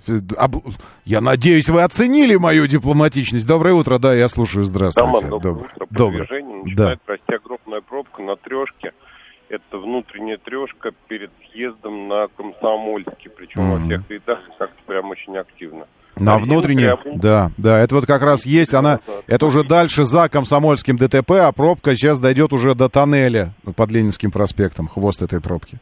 Я надеюсь, вы оценили мою дипломатичность. Доброе утро, да, я слушаю. Здравствуйте. Роман, доброе утро. Доброе. Движение начинает да. расти огромная пробка на трешке. Это внутренняя трешка перед съездом на Комсомольский. Причем mm-hmm. во всех рядах как-то прям очень активно. На внутренней, да, да, это вот как раз есть, она, это уже дальше за Комсомольским ДТП, а пробка сейчас дойдет уже до тоннеля под Ленинским проспектом, хвост этой пробки.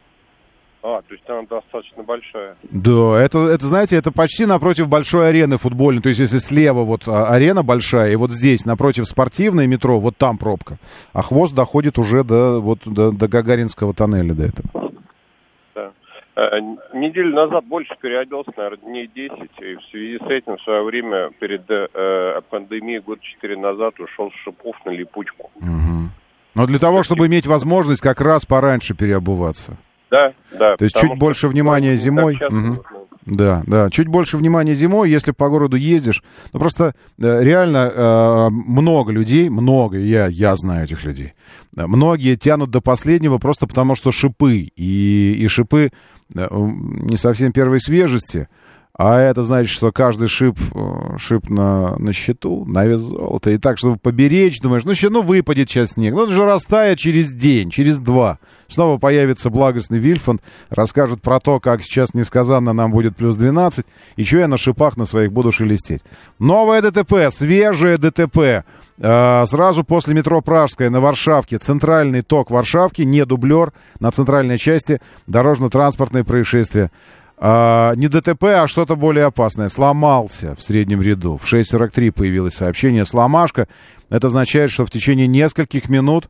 А, то есть она достаточно большая. Да, это, это, знаете, это почти напротив большой арены футбольной. То есть, если слева вот арена большая, и вот здесь, напротив спортивной метро, вот там пробка. А хвост доходит уже до, вот, до, до Гагаринского тоннеля, до этого. Да. А, неделю назад больше переоделся, наверное, дней десять. И в связи с этим в свое время, перед э, пандемией, год четыре назад, ушел с шипов на липучку. Угу. Но для того, чтобы иметь возможность как раз пораньше переобуваться. Да, да. То есть чуть больше внимания зимой. Угу. Да, да, чуть больше внимания зимой, если по городу ездишь. Ну, просто э, реально э, много людей, много, я, я знаю этих людей, многие тянут до последнего просто потому, что шипы. И, и шипы э, не совсем первой свежести. А это значит, что каждый шип, шип на, на счету, на вес золота. И так, чтобы поберечь, думаешь, ну, еще, ну, выпадет сейчас снег. Ну, он же растает через день, через два. Снова появится благостный Вильфанд, расскажет про то, как сейчас несказанно нам будет плюс двенадцать, и что я на шипах на своих буду шелестеть. Новое ДТП, свежее ДТП. Э, сразу после метро Пражская на Варшавке. Центральный ток Варшавки, не дублер, на центральной части дорожно-транспортное происшествие. А, не ДТП, а что-то более опасное. Сломался в среднем ряду. В шесть сорок три появилось сообщение «сломашка». Это означает, что в течение нескольких минут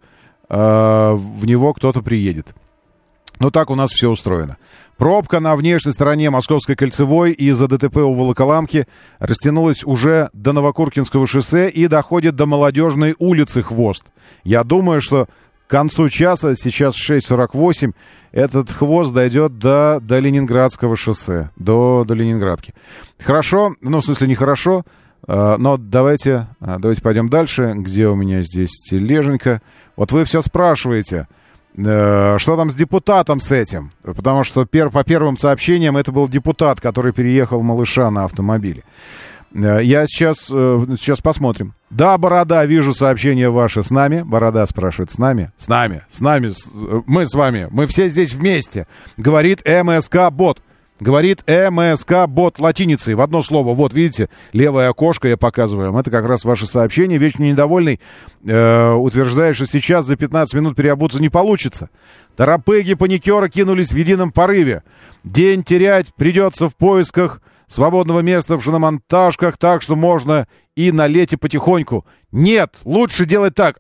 а, в него кто-то приедет. Ну, так у нас все устроено. Пробка на внешней стороне Московской кольцевой из-за ДТП у Волоколамки растянулась уже до Новокуркинского шоссе и доходит до Молодежной улицы хвост. Я думаю, что к концу часа, сейчас шесть сорок восемь, этот хвост дойдет до, до Ленинградского шоссе, до, до Ленинградки. Хорошо, ну, в смысле, нехорошо, э, но давайте, давайте пойдем дальше. Где у меня здесь тележенька? Вот вы все спрашиваете, э, что там с депутатом с этим? Потому что пер, по первым сообщениям это был депутат, который переехал малыша на автомобиле. Я сейчас, сейчас посмотрим. Да, Борода, вижу сообщение ваше. С нами? Борода спрашивает. С нами? С нами. С нами. Мы с вами. Мы все здесь вместе. Говорит МСК-бот. Говорит МСК-бот латиницей в одно слово. Вот, видите, левое окошко я показываю вам. Это как раз ваше сообщение. Вечно недовольный э, утверждает, что сейчас за пятнадцать минут переобуться не получится. Торопыги-паникеры кинулись в едином порыве. День терять придется в поисках свободного места в шиномонтажках, так что можно и на лете потихоньку. Нет, лучше делать так.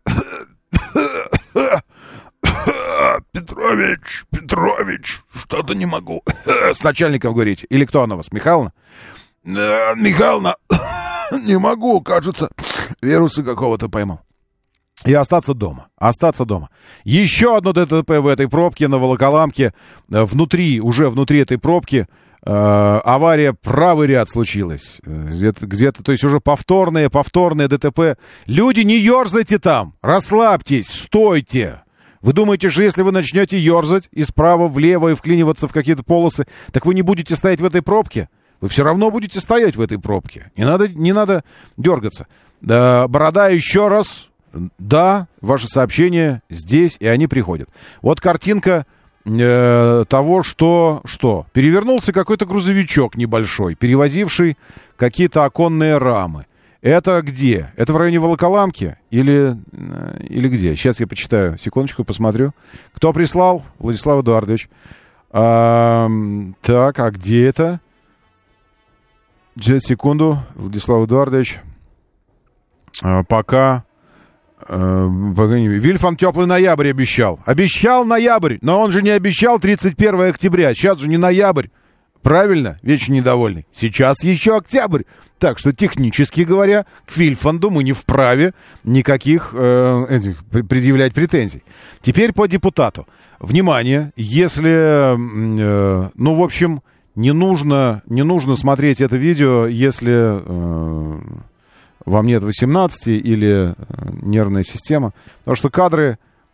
Петрович, Петрович, что-то не могу. С начальником говорите. Или кто она у вас, Михайловна? Михайловна, не могу, кажется, вирусы какого-то поймал. И остаться дома. Остаться дома. Еще одно ДТП в этой пробке на Волоколамке. Внутри, уже внутри этой пробки э, авария, правый ряд случилась. Где-то, где-то, то есть уже повторные, повторные ДТП. Люди, не ерзайте там. Расслабьтесь, стойте. Вы думаете, что если вы начнете ерзать и справа влево и вклиниваться в какие-то полосы, так вы не будете стоять в этой пробке? Вы все равно будете стоять в этой пробке. Не надо, не надо дергаться. Да, Борода, еще раз. Да, ваше сообщение здесь, и они приходят. Вот картинка э, того, что, что перевернулся какой-то грузовичок небольшой, перевозивший какие-то оконные рамы. Это где? Это в районе Волоколамки или, э, или где? Сейчас я почитаю. Секундочку, посмотрю. Кто прислал? Владислав Эдуардович. А, так, а где это? Сейчас, секунду. Владислав Эдуардович. А, пока... Вильфанд теплый ноябрь обещал. Обещал ноябрь, но он же не обещал тридцать первое октября. Сейчас же не ноябрь. Правильно? Вечно недовольный. Сейчас еще октябрь. Так что, технически говоря, к Вильфанду мы не вправе никаких э, этих, предъявлять претензий. Теперь по депутату. Внимание, если, э, ну, в общем, не нужно, не нужно смотреть это видео, если... Э, вам нет восемнадцати или нервная система. Потому что кадры,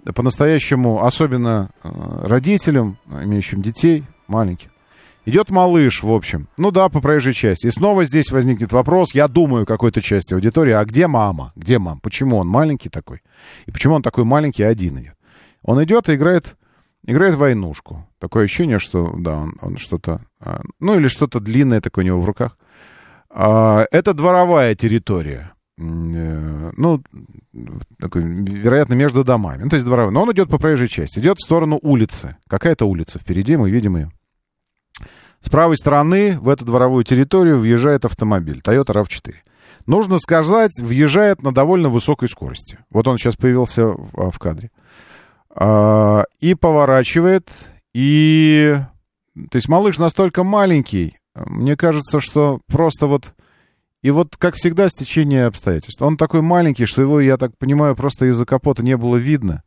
по-настоящему, особенно родителям, имеющим детей маленьких. Идет малыш, в общем. Ну да, по проезжей части. И снова здесь возникнет вопрос, я думаю, какой-то части аудитории, а где мама? Где мама? Почему он маленький такой? И почему он такой маленький один идет? Он идет и играет, играет в войнушку. Такое ощущение, что, да, он, он что-то... Ну, или что-то длинное такое у него в руках. Это дворовая территория. Ну, такой, вероятно, между домами. Ну, то есть дворовая. Но он идет по проезжей части. Идет в сторону улицы. Какая-то улица впереди, мы видим ее. С правой стороны в эту дворовую территорию въезжает автомобиль Toyota рав четыре. Нужно сказать, въезжает на довольно высокой скорости. Вот он сейчас появился в, в кадре. А, и поворачивает, и... То есть малыш настолько маленький, мне кажется, что просто вот... И вот, как всегда, стечение обстоятельств. Он такой маленький, что его, я так понимаю, просто из-за капота не было видно.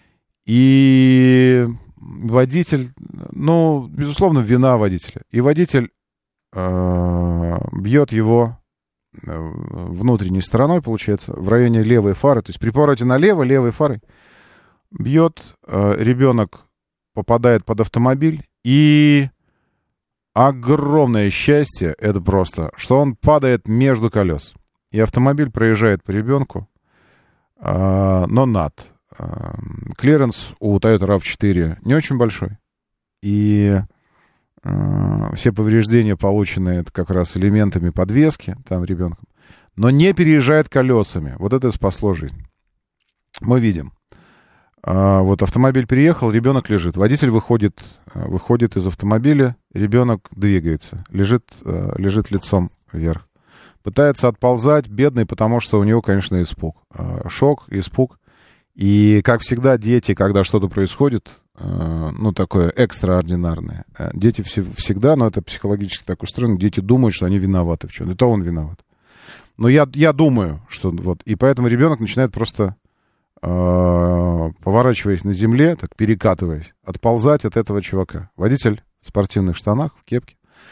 И... Водитель, ну, безусловно, вина водителя. И водитель э, бьет его внутренней стороной, получается, в районе левой фары. То есть при повороте налево, левой фарой бьет. Э, ребенок попадает под автомобиль. И огромное счастье, это просто, что он падает между колес. И автомобиль проезжает по ребенку, э, но над. Клиренс у Toyota рав четыре не очень большой. И э, все повреждения получены это как раз элементами подвески, там ребенком, но не переезжает колесами. Вот это спасло жизнь. Мы видим. Э, вот автомобиль переехал, ребенок лежит. Водитель выходит, э, выходит из автомобиля, ребенок двигается, лежит, э, лежит лицом вверх. Пытается отползать, бедный, потому что у него, конечно, испуг. Э, шок, испуг. И, как всегда, дети, когда что-то происходит, э, ну, такое экстраординарное, э, дети вс- всегда, но это психологически так устроено, дети думают, что они виноваты в чем-то, и то он виноват. Но я, я думаю, что вот, и поэтому ребенок начинает просто, э, поворачиваясь на земле, так перекатываясь, отползать от этого чувака. Водитель в спортивных штанах, в кепке,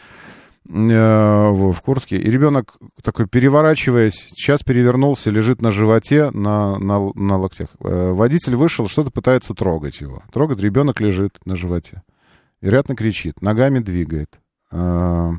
в куртке, и ребенок такой, переворачиваясь, сейчас перевернулся, лежит на животе, на, на, на локтях. Водитель вышел, что-то пытается трогать его. Трогает, ребенок лежит на животе. Вероятно, кричит, ногами двигает. Вот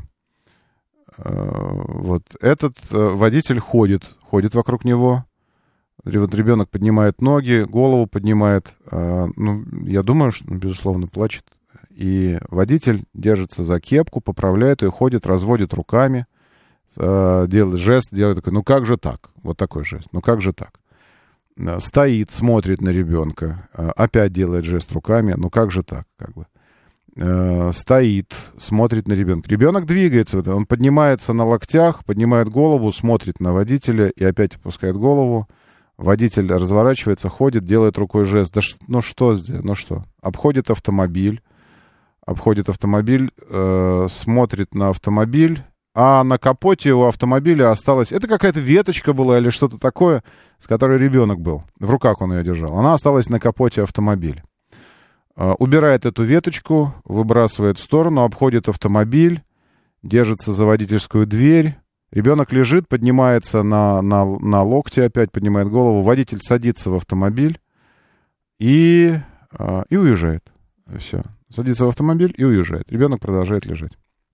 этот водитель ходит, ходит вокруг него. Вот ребенок поднимает ноги, голову поднимает. Ну, я думаю, что, безусловно, плачет. И водитель держится за кепку, поправляет ее, ходит, разводит руками, э, делает жест, делает такой, ну как же так? Вот такой жест, ну как же так? Э, стоит, смотрит на ребенка, э, опять делает жест руками, ну как же так? Как бы. Э, стоит, смотрит на ребенка. Ребенок двигается, он поднимается на локтях, поднимает голову, смотрит на водителя и опять опускает голову. Водитель разворачивается, ходит, делает рукой жест. Да ш, ну что здесь, ну что? Обходит автомобиль. Обходит автомобиль, э, смотрит на автомобиль, а на капоте у автомобиля осталась... Это какая-то веточка была или что-то такое, с которой ребенок был. В руках он ее держал. Она осталась на капоте автомобиля. Э, убирает эту веточку, выбрасывает в сторону, обходит автомобиль, держится за водительскую дверь. Ребенок лежит, поднимается на, на, на локти опять, поднимает голову. Водитель садится в автомобиль и, э, и уезжает. Все. Садится в автомобиль и уезжает. Ребенок продолжает лежать.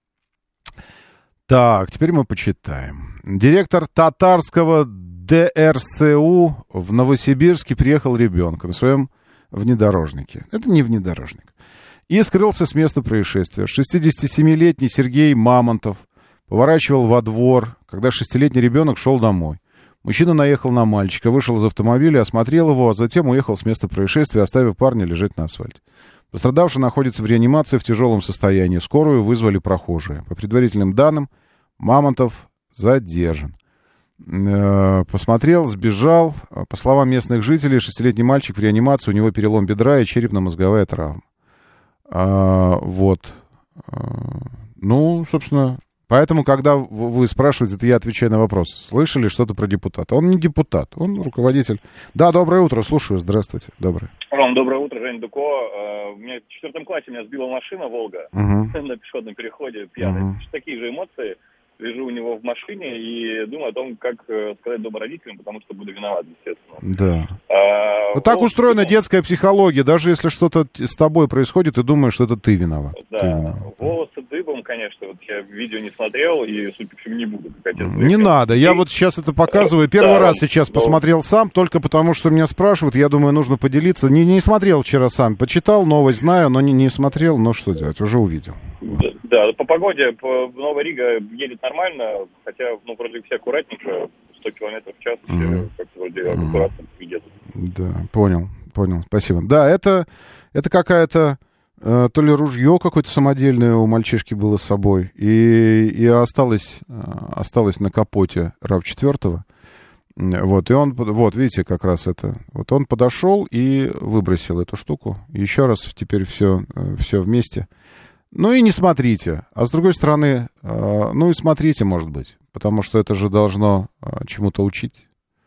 Так, теперь мы почитаем. Директор татарского дэ эр эс у в Новосибирске приехал ребенка на своем внедорожнике. Это не внедорожник. И скрылся с места происшествия. шестидесятисемилетний Сергей Мамонтов поворачивал во двор, когда шестилетний ребенок шел домой. Мужчина наехал на мальчика, вышел из автомобиля, осмотрел его, а затем уехал с места происшествия, оставив парня лежать на асфальте. Пострадавший находится в реанимации в тяжелом состоянии. Скорую вызвали прохожие. По предварительным данным, Мамонтов задержан. Посмотрел, сбежал. По словам местных жителей, шестилетний мальчик в реанимации, у него перелом бедра и черепно-мозговая травма. Вот. Ну, собственно... Поэтому, когда вы спрашиваете, это я отвечаю на вопрос. Слышали что-то про депутата? Он не депутат, он руководитель. Да, доброе утро, слушаю, здравствуйте. Доброе. Ром, доброе утро, Жень Дуко. У меня в четвертом классе меня сбила машина «Волга» uh-huh. на пешеходном переходе, пьяный. Uh-huh. Такие же эмоции. Лежу у него в машине и думаю о том, как сказать дома родителям, потому что буду виноват, естественно. Да. А, Вот так устроена детская психология. Даже если что-то с тобой происходит, ты думаешь, что это ты виноват. Да, ты виноват. Волосы дыбом, конечно. Вот я видео не смотрел и, судя по всему, не буду. Не надо. Я вот сейчас это показываю. Первый да, раз сейчас но... посмотрел сам, только потому, что меня спрашивают. Я думаю, нужно поделиться. Не, не смотрел вчера сам. Почитал новость, знаю, но не, не смотрел. Но что делать? Уже увидел. Да, да, по погоде по Новая Рига едет нормально, хотя, ну, вроде все аккуратненько. сто километров в час, mm-hmm. как-то вроде аккуратно едет. Да, понял, понял, спасибо. Да, это, это какая-то, э, то ли ружье какое-то самодельное у мальчишки было с собой, и, и осталось, э, осталось на капоте рав четыре. Вот, и он, вот, видите, как раз это, вот он подошел и выбросил эту штуку. Еще раз теперь все, э, все вместе. Ну и не смотрите. А с другой стороны, э, ну и смотрите, может быть. Потому что это же должно э, чему-то учить.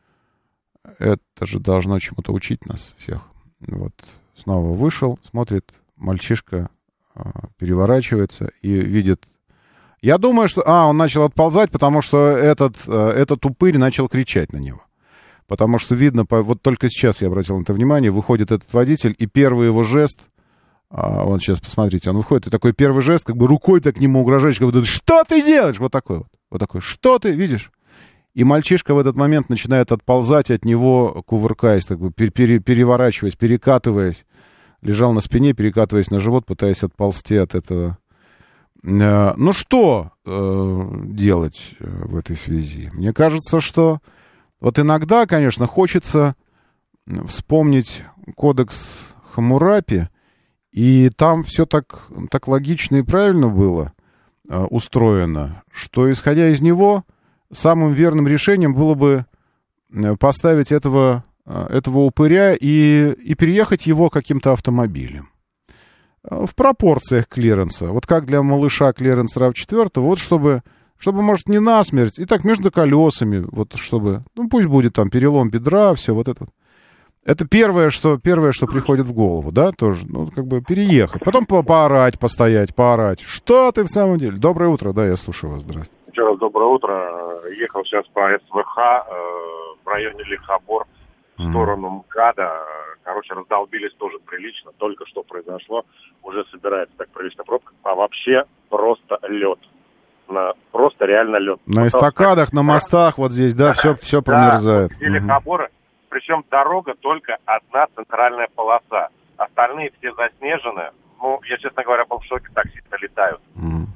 Это же должно чему-то учить нас всех. Вот. Снова вышел, смотрит, мальчишка э, переворачивается и видит... Я думаю, что... А, он начал отползать, потому что этот, э, этот упырь начал кричать на него. Потому что видно, по... вот только сейчас я обратил на это внимание, выходит этот водитель, и первый его жест... А, вон сейчас, посмотрите, он выходит, и такой первый жест, как бы рукой так к нему угрожающий, как бы, что ты делаешь? Вот такой вот, вот такой, что ты, видишь? И мальчишка в этот момент начинает отползать от него, кувыркаясь, так бы, пере- пере- переворачиваясь, перекатываясь, лежал на спине, перекатываясь на живот, пытаясь отползти от этого. Э, ну, что э, делать в этой связи? Мне кажется, что вот иногда, конечно, хочется вспомнить кодекс Хаммурапи, и там все так, так логично и правильно было э, устроено, что, исходя из него, самым верным решением было бы поставить этого, э, этого упыря и, и переехать его каким-то автомобилем. В пропорциях клиренса. Вот как для малыша клиренс рав четыре, вот чтобы, чтобы, может, не насмерть, и так между колесами, вот чтобы, ну пусть будет там перелом бедра, все вот это вот. Это первое, что, первое, что приходит в голову, да, тоже, ну, как бы переехать. Потом по поорать, постоять, поорать. Что ты в самом деле? Доброе утро, да, я слушаю вас, здравствуйте. Еще раз доброе утро. Ехал сейчас по СВХ э, в районе Лихобор в mm-hmm. сторону МКАДа. Короче, раздолбились тоже прилично, только что произошло. Уже собирается так прилично пробка, а вообще просто лед. На, просто реально лед. На эстакадах, на мостах вот здесь, да, все, все промерзает. Да, вот Лихоборы. Причем дорога только одна центральная полоса. Остальные все заснежены. Ну, я, честно говоря, был в шоке, так сильно летают. Mm.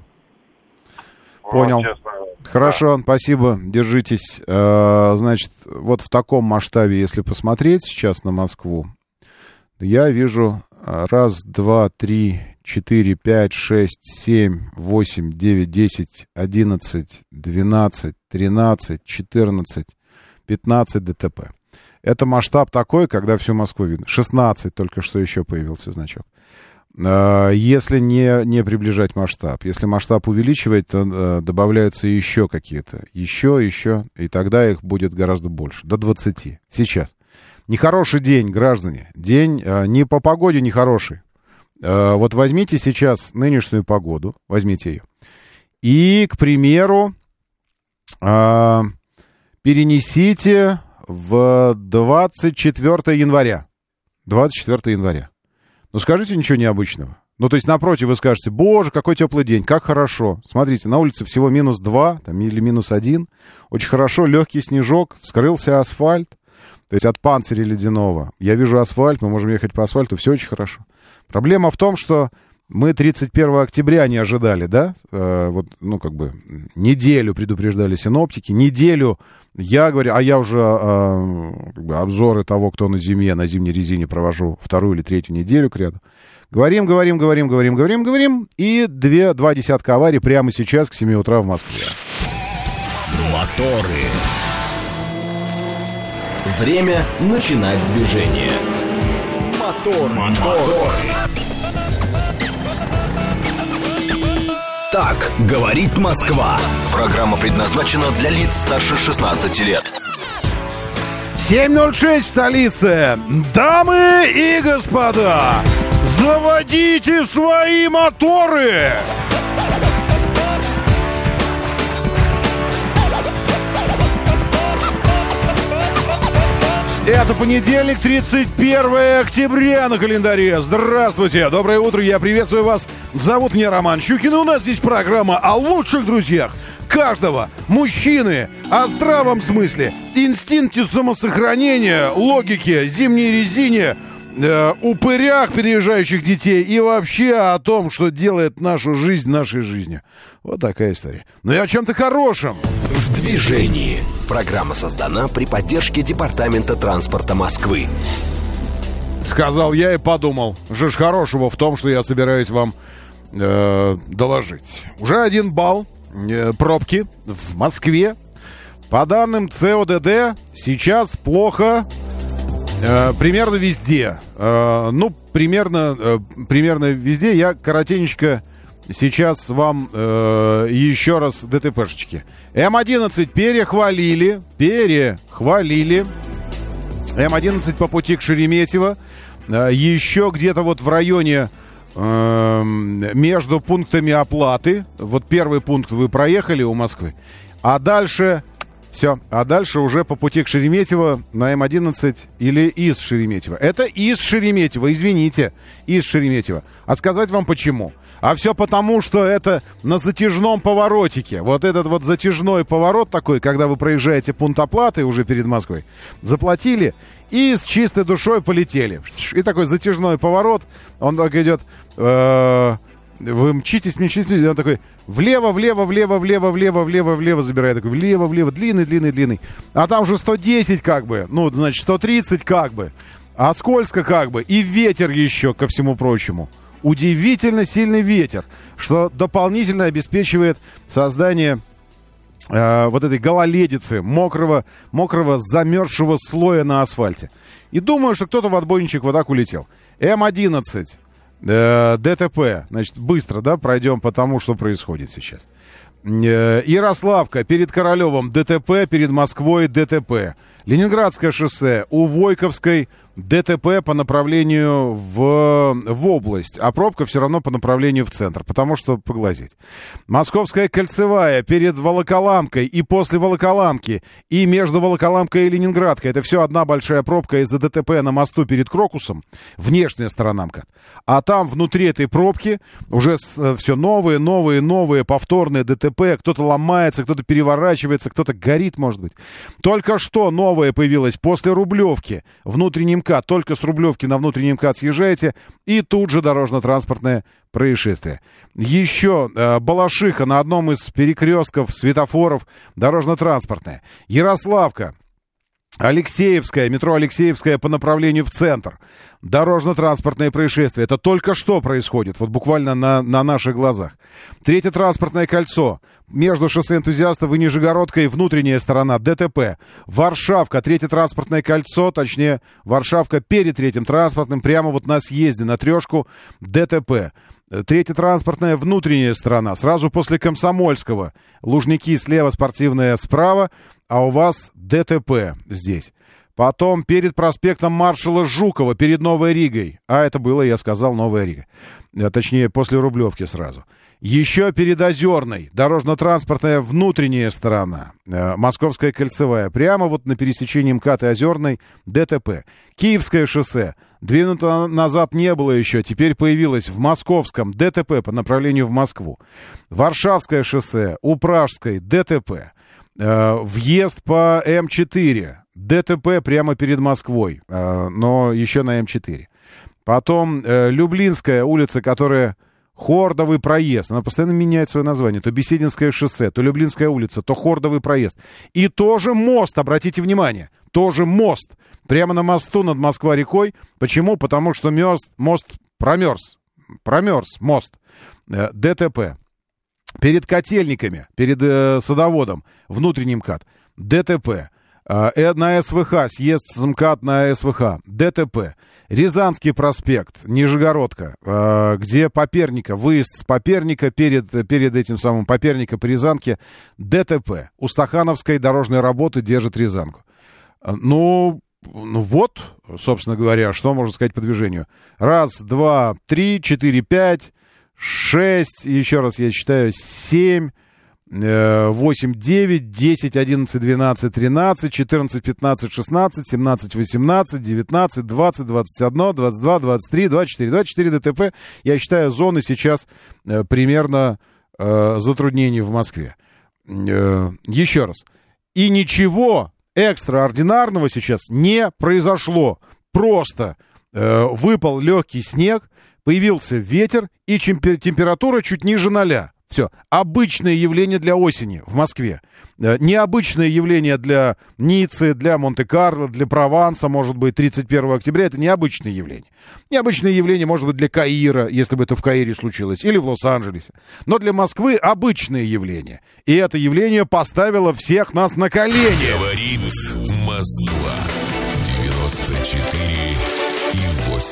Понял. Вот, честно, Хорошо, да. Спасибо, держитесь. Значит, вот в таком масштабе, если посмотреть сейчас на Москву, я вижу раз, два, три, четыре, пять, шесть, семь, восемь, девять, десять, одиннадцать, двенадцать, тринадцать, четырнадцать, пятнадцать ДТП. Это масштаб такой, когда всю Москву видно. шестнадцать только что еще появился значок. Если не, не приближать масштаб. Если масштаб увеличивать, то добавляются еще какие-то. Еще, еще. И тогда их будет гораздо больше. До двадцати. Сейчас. Нехороший день, граждане. День не по погоде нехороший. Вот возьмите сейчас нынешнюю погоду. Возьмите ее. И, к примеру, перенесите... в двадцать четвёртое января. двадцать четвёртое января. Ну, скажите ничего необычного. Ну, то есть, напротив, вы скажете, боже, какой теплый день, как хорошо. Смотрите, на улице всего минус два, там, или минус один. Очень хорошо, легкий снежок, вскрылся асфальт. То есть, от панциря ледяного. Я вижу асфальт, мы можем ехать по асфальту, все очень хорошо. Проблема в том, что мы тридцать первого октября не ожидали, да? Э, вот, ну, как бы, неделю предупреждали синоптики, неделю... Я говорю, а я уже э, как бы обзоры того, кто на зиме, на зимней резине провожу вторую или третью неделю к ряду. Говорим, говорим, говорим, говорим, говорим, говорим. И две, два десятка аварий прямо сейчас к семи утра в Москве. Моторы. Время начинать движение. Мотор, мотор. Так говорит Москва. Программа предназначена для лиц старше шестнадцати лет. семь ноль шесть в столице. Дамы и господа, заводите свои моторы! Это понедельник, тридцать первое октября на календаре. Здравствуйте, доброе утро, я приветствую вас. Зовут меня Роман Щукин, и у нас здесь программа о лучших друзьях каждого мужчины, о здравом смысле, инстинкте самосохранения, логике, зимней резине, э, упырях переезжающих детей и вообще о том, что делает нашу жизнь нашей жизнью. Вот такая история. Ну и о чем-то хорошем. В движении. Программа создана при поддержке Департамента транспорта Москвы. Сказал я и подумал. Что ж хорошего в том, что я собираюсь вам э, доложить. Уже один балл э, пробки в Москве. По данным ЦОДД, сейчас плохо э, примерно везде. Э, ну, примерно, э, примерно везде. Я коротенечко сейчас вам э, еще раз ДТПшечки. эм одиннадцать перехвалили, перехвалили. эм одиннадцать по пути к Шереметьево. Э, еще где-то вот в районе э, между пунктами оплаты. Вот первый пункт вы проехали у Москвы. А дальше... Все, а дальше уже по пути к Шереметьево на эм одиннадцать или из Шереметьево. Это из Шереметьево, извините, из Шереметьево. А сказать вам почему? А все потому, что это на затяжном поворотике. Вот этот вот затяжной поворот такой, когда вы проезжаете пункт оплаты уже перед Москвой, заплатили и с чистой душой полетели. И такой затяжной поворот, он так идет... Э- Вы мчитесь, мчитесь, он такой влево, влево, влево, влево, влево, влево, влево забирает. Такой влево, влево, длинный, длинный, длинный. А там же сто десять как бы, ну, значит, сто тридцать как бы. А скользко как бы. И ветер еще, ко всему прочему. Удивительно сильный ветер, что дополнительно обеспечивает создание э, вот этой гололедицы, мокрого, мокрого замерзшего слоя на асфальте. И думаю, что кто-то в отбойничек вот так улетел. эм одиннадцать. ДТП, значит, быстро, да, пройдем по тому, что происходит сейчас. Ярославка, перед Королевым ДТП, перед Москвой ДТП. Ленинградское шоссе, у Войковской ДТП по направлению в, в область, а пробка все равно по направлению в центр, потому что поглазеть. Московская кольцевая перед Волоколамкой и после Волоколамки, и между Волоколамкой и Ленинградкой. Это все одна большая пробка из-за ДТП на мосту перед Крокусом, внешняя сторона МКАД. А там внутри этой пробки уже с, все новые, новые, новые повторные ДТП. Кто-то ломается, кто-то переворачивается, кто-то горит, может быть. Только что новое появилось после Рублевки, внутренний МКАД. Только с Рублевки на внутренний МКАД съезжаете, и тут же дорожно-транспортное происшествие. Еще э, Балашиха на одном из перекрестков светофоров дорожно-транспортное. Ярославка, Алексеевская, метро Алексеевская по направлению в центр. Дорожно-транспортное происшествие. Это только что происходит, вот буквально на, на наших глазах. Третье транспортное кольцо. Между шоссе Энтузиастов и Нижегородкой внутренняя сторона ДТП. Варшавка, третье транспортное кольцо, точнее, Варшавка перед третьим транспортным, прямо вот на съезде на трешку ДТП. Третья транспортная внутренняя сторона, сразу после Комсомольского. Лужники слева, Спортивная справа, а у вас ДТП здесь. Потом перед проспектом маршала Жукова, перед Новой Ригой. А это было, я сказал, Новая Рига. Точнее, после Рублевки сразу. Еще перед Озерной. Дорожно-транспортная внутренняя сторона. Московская кольцевая. Прямо вот на пересечении МКАД и Озерной ДТП. Киевское шоссе. Две минуты назад не было еще. Теперь появилось в Московском ДТП по направлению в Москву. Варшавское шоссе. У Пражской ДТП. Въезд по эм четыре. ДТП прямо перед Москвой, но еще на эм четыре. Потом Люблинская улица, которая Хордовый проезд. Она постоянно меняет свое название. То Бесединское шоссе, то Люблинская улица, то Хордовый проезд. И тоже мост, обратите внимание, тоже мост. Прямо на мосту над Москва-рекой. Почему? Потому что мост, мост промерз. Промерз мост. ДТП. Перед Котельниками, перед э, Садоводом, внутренний МКАД. ДТП. Э, на СВХ, съезд с МКАД на СВХ. ДТП. Рязанский проспект, Нижегородка, э, где Поперника, выезд с Поперника, перед, перед этим самым Поперника по Рязанке. ДТП. У Стахановской дорожной работы держит Рязанку. Э, ну... Ну вот, собственно говоря, что можно сказать по движению. Раз, два, три, четыре, пять, шесть, еще раз я считаю, семь, восемь девять десять одиннадцать двенадцать тринадцать четырнадцать пятнадцать шестнадцать семнадцать восемнадцать девятнадцать двадцать двадцать один двадцать два двадцать три двадцать четыре двадцать четыре ДТП. Я считаю, зоны сейчас э, примерно э, затруднений в Москве. Э, еще раз. И ничего экстраординарного сейчас не произошло. Просто э, выпал легкий снег, появился ветер и температура чуть ниже ноля. Все. Обычное явление для осени в Москве. Необычное явление для Ниццы, для Монте-Карло, для Прованса, может быть, тридцать первого октября. Это необычное явление. Необычное явление, может быть, для Каира, если бы это в Каире случилось, или в Лос-Анджелесе. Но для Москвы обычное явление. И это явление поставило всех нас на колени. Говорит Москва. девяносто четыре и восемь.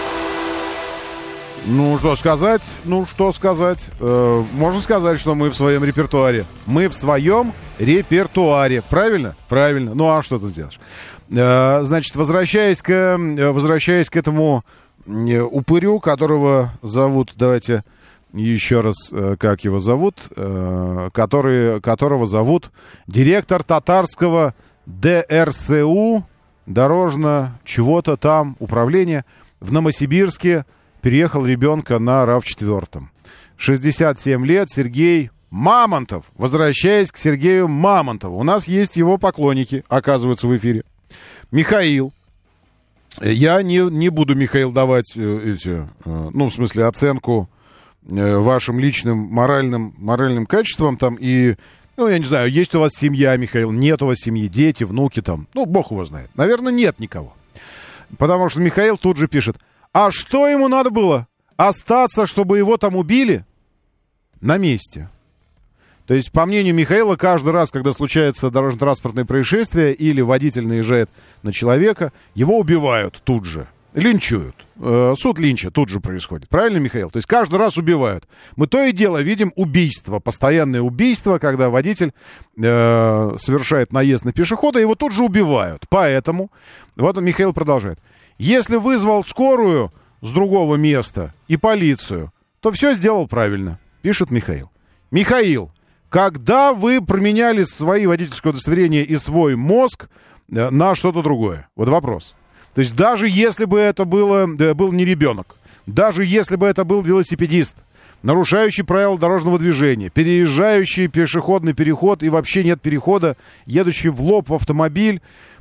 Ну, что сказать? Ну, что сказать? Э, можно сказать, что мы в своем репертуаре. Мы в своем репертуаре. Правильно? Правильно. Ну, а что ты сделаешь? Э, значит, возвращаясь к, возвращаясь к этому упырю, которого зовут, давайте еще раз, э, как его зовут, э, который, которого зовут директор татарского ДРСУ, дорожно чего-то там, управления в Новосибирске. Переехал ребенка на рав четыре. шестьдесят семь лет, Сергей Мамонтов. Возвращаясь к Сергею Мамонтову. У нас есть его поклонники, оказывается, в эфире. Михаил. Я не, не буду, Михаил, давать э, эти, э, ну, в смысле, оценку э, вашим личным моральным, моральным качествам там и... Ну, я не знаю, есть у вас семья, Михаил, нет у вас семьи, дети, внуки там. Ну, бог его знает. Наверное, нет никого. Потому что Михаил тут же пишет: а что ему надо было? Остаться, чтобы его там убили? На месте. То есть, по мнению Михаила, каждый раз, когда случается дорожно-транспортное происшествие или водитель наезжает на человека, его убивают тут же. Линчуют. Э, суд линча тут же происходит. Правильно, Михаил? То есть, каждый раз убивают. Мы то и дело видим убийство, постоянное убийство, когда водитель э, совершает наезд на пешехода, его тут же убивают. Поэтому, вот Михаил продолжает. Если вызвал скорую с другого места и полицию, то все сделал правильно, пишет Михаил. Михаил, когда вы променяли свои водительские удостоверения и свой мозг на что-то другое? Вот вопрос. То есть даже если бы это было, был не ребенок, даже если бы это был велосипедист, нарушающий правила дорожного движения, переезжающий пешеходный переход и вообще нет перехода, едущий в лоб в автомобиль,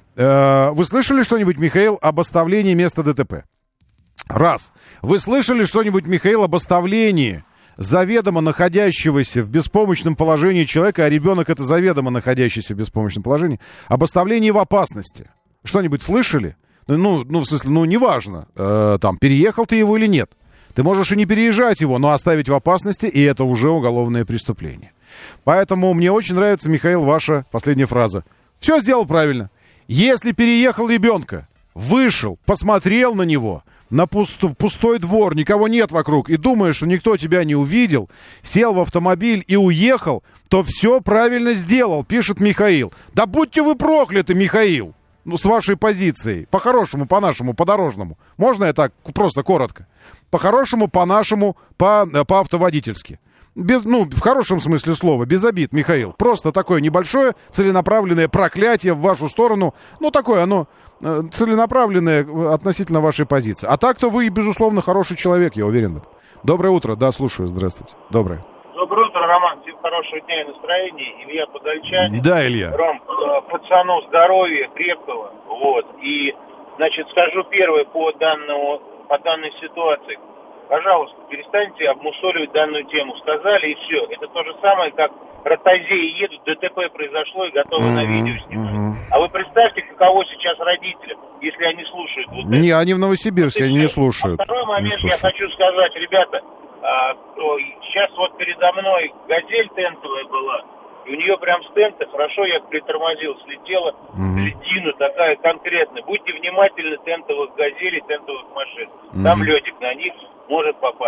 вы слышали что-нибудь, Михаил, об оставлении места ДТП? Раз. Вы слышали что-нибудь, Михаил, об оставлении заведомо находящегося в беспомощном положении человека, а ребенок это заведомо находящийся в беспомощном положении, об оставлении в опасности? Что-нибудь слышали? Ну, ну в смысле, ну, неважно, э, там, переехал ты его или нет. Ты можешь и не переезжать его, но оставить в опасности, и это уже уголовное преступление. Поэтому мне очень нравится, Михаил, ваша последняя фраза. Все сделал правильно. Если переехал ребенка, вышел, посмотрел на него, на пустой, пустой двор, никого нет вокруг, и думаешь, что никто тебя не увидел, сел в автомобиль и уехал, то все правильно сделал, пишет Михаил. Да будьте вы прокляты, Михаил, ну, с вашей позицией. По-хорошему, по-нашему, по-дорожному. Можно я так просто, коротко? По-хорошему, по-нашему, по, по-автоводительски. Без, ну, в хорошем смысле слова, без обид, Михаил. Просто такое небольшое целенаправленное проклятие в вашу сторону. Ну, такое оно э, целенаправленное относительно вашей позиции. А так-то вы, безусловно, хороший человек, я уверен в этом. Доброе утро, да, слушаю, здравствуйте. Доброе. Доброе утро, Роман. Всем хорошего дня и настроения. Илья Подольчанин. Да, Илья. Ром, пацану здоровья крепкого. Вот. И, значит, скажу первое по данному, по данной ситуации. Пожалуйста, перестаньте обмусоливать данную тему. Сказали, и все. Это то же самое, как ротозеи едут, ДТП произошло и готовы mm-hmm, на видео снимать. Mm-hmm. А вы представьте, каково сейчас родителям, если они слушают вот это. Не, они в Новосибирске, вот они не слушают. А второй момент я хочу сказать, ребята, а, сейчас вот передо мной «Газель» тентовая была, и у нее прям с тента, хорошо, я притормозил, слетела mm-hmm. льдина такая конкретная. Будьте внимательны тентовых «Газелей», тентовых машин. Mm-hmm. Там ледик на них может попасть.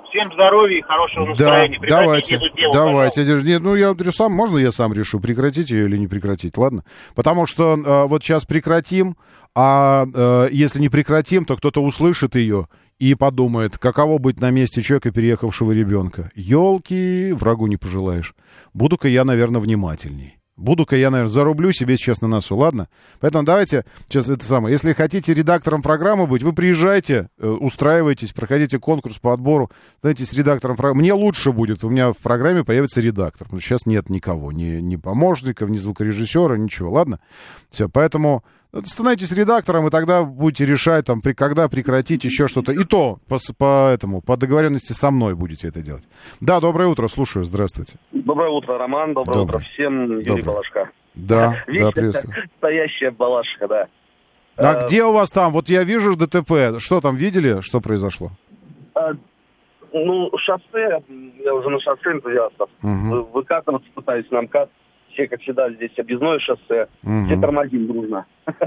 Всем здоровья и хорошего настроения. Да, давайте, эту тему, давайте. Нет, ну, я говорю, сам, можно я сам решу, прекратить ее или не прекратить, ладно? Потому что э, вот сейчас прекратим, а э, если не прекратим, то кто-то услышит ее и подумает, каково быть на месте человека, переехавшего ребенка. Ёлки, врагу не пожелаешь. Буду-ка я, наверное, внимательней. Буду-ка я, наверное, зарублю себе сейчас на носу, ладно? Поэтому давайте, сейчас это самое, если хотите редактором программы быть, вы приезжайте, устраивайтесь, проходите конкурс по отбору, становитесь редактором программы. Мне лучше будет, у меня в программе появится редактор, потому что сейчас нет никого, ни, ни помощников, ни звукорежиссера, ничего, ладно? Все, поэтому становитесь редактором, и тогда будете решать, там, при, когда прекратить еще что-то. И то, по, по этому, по договоренности со мной будете это делать. Да, доброе утро, слушаю, здравствуйте. Доброе утро, Роман, доброе, доброе. утро всем, Юрий доброе. Балашка. Да, да, приветствую. Настоящая Балашка, да. А, а где у вас там? Вот я вижу ДТП, что там, видели, что произошло? А, ну, шоссе, я уже на шоссе энтузиастов, угу. выкатываться пытаюсь на МКАД. Все, как всегда, здесь объездное шоссе, угу. все тормозим дружно.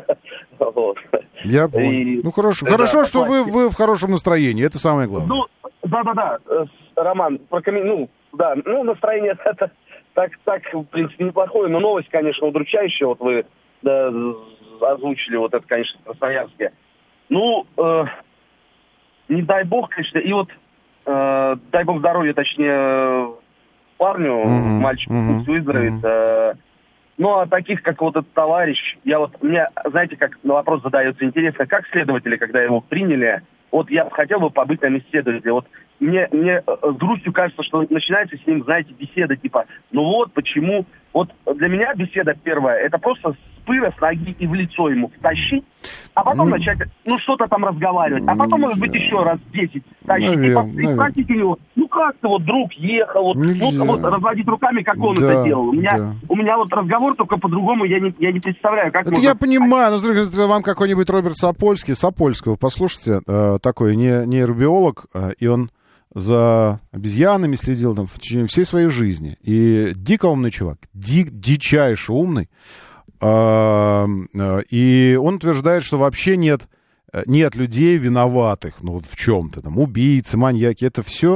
вот. Я понял. И... Ну, хорошо, да, хорошо, что вы, вы в хорошем настроении, это самое главное. Ну, да-да-да, Роман, прокоммен... ну, да, ну, настроение это так, так, в принципе, неплохое, но новость, конечно, удручающая, вот вы да, озвучили вот это, конечно, в Красноярске. Ну, э, не дай бог, конечно, и вот, э, дай бог здоровья, точнее, парню, mm-hmm. мальчику, mm-hmm. пусть выздоровеет. Mm-hmm. Ну, а таких, как вот этот товарищ, я вот, мне, знаете, как на вопрос задается, интересно, как следователи, когда его приняли, вот я хотел бы побыть на месте следователя, вот мне, мне с грустью кажется, что начинается с ним, знаете, беседа, типа, ну вот, почему, вот для меня беседа первая, это просто с пыра, с ноги и в лицо ему втащить, а потом mm. начать, ну, что-то там разговаривать, а потом, может быть, еще раз десять тащить, наверное, и спросить у него, ну, как ты, вот, друг ехал, вот, ну, вот, разводить руками, как он да, это делал. У меня, да. у меня вот разговор только по-другому, я не, я не представляю, как это можно... я понимаю, но, с другой стороны, вам какой-нибудь Роберт Сапольский, Сапольского, послушайте, э, такой не, нейробиолог, э, и он за обезьянами следил там в течение всей своей жизни. И дико умный чувак, ди, дичайше умный. А, и он утверждает, что вообще нет, нет людей виноватых, ну вот в чем-то, там, убийцы, маньяки, это все,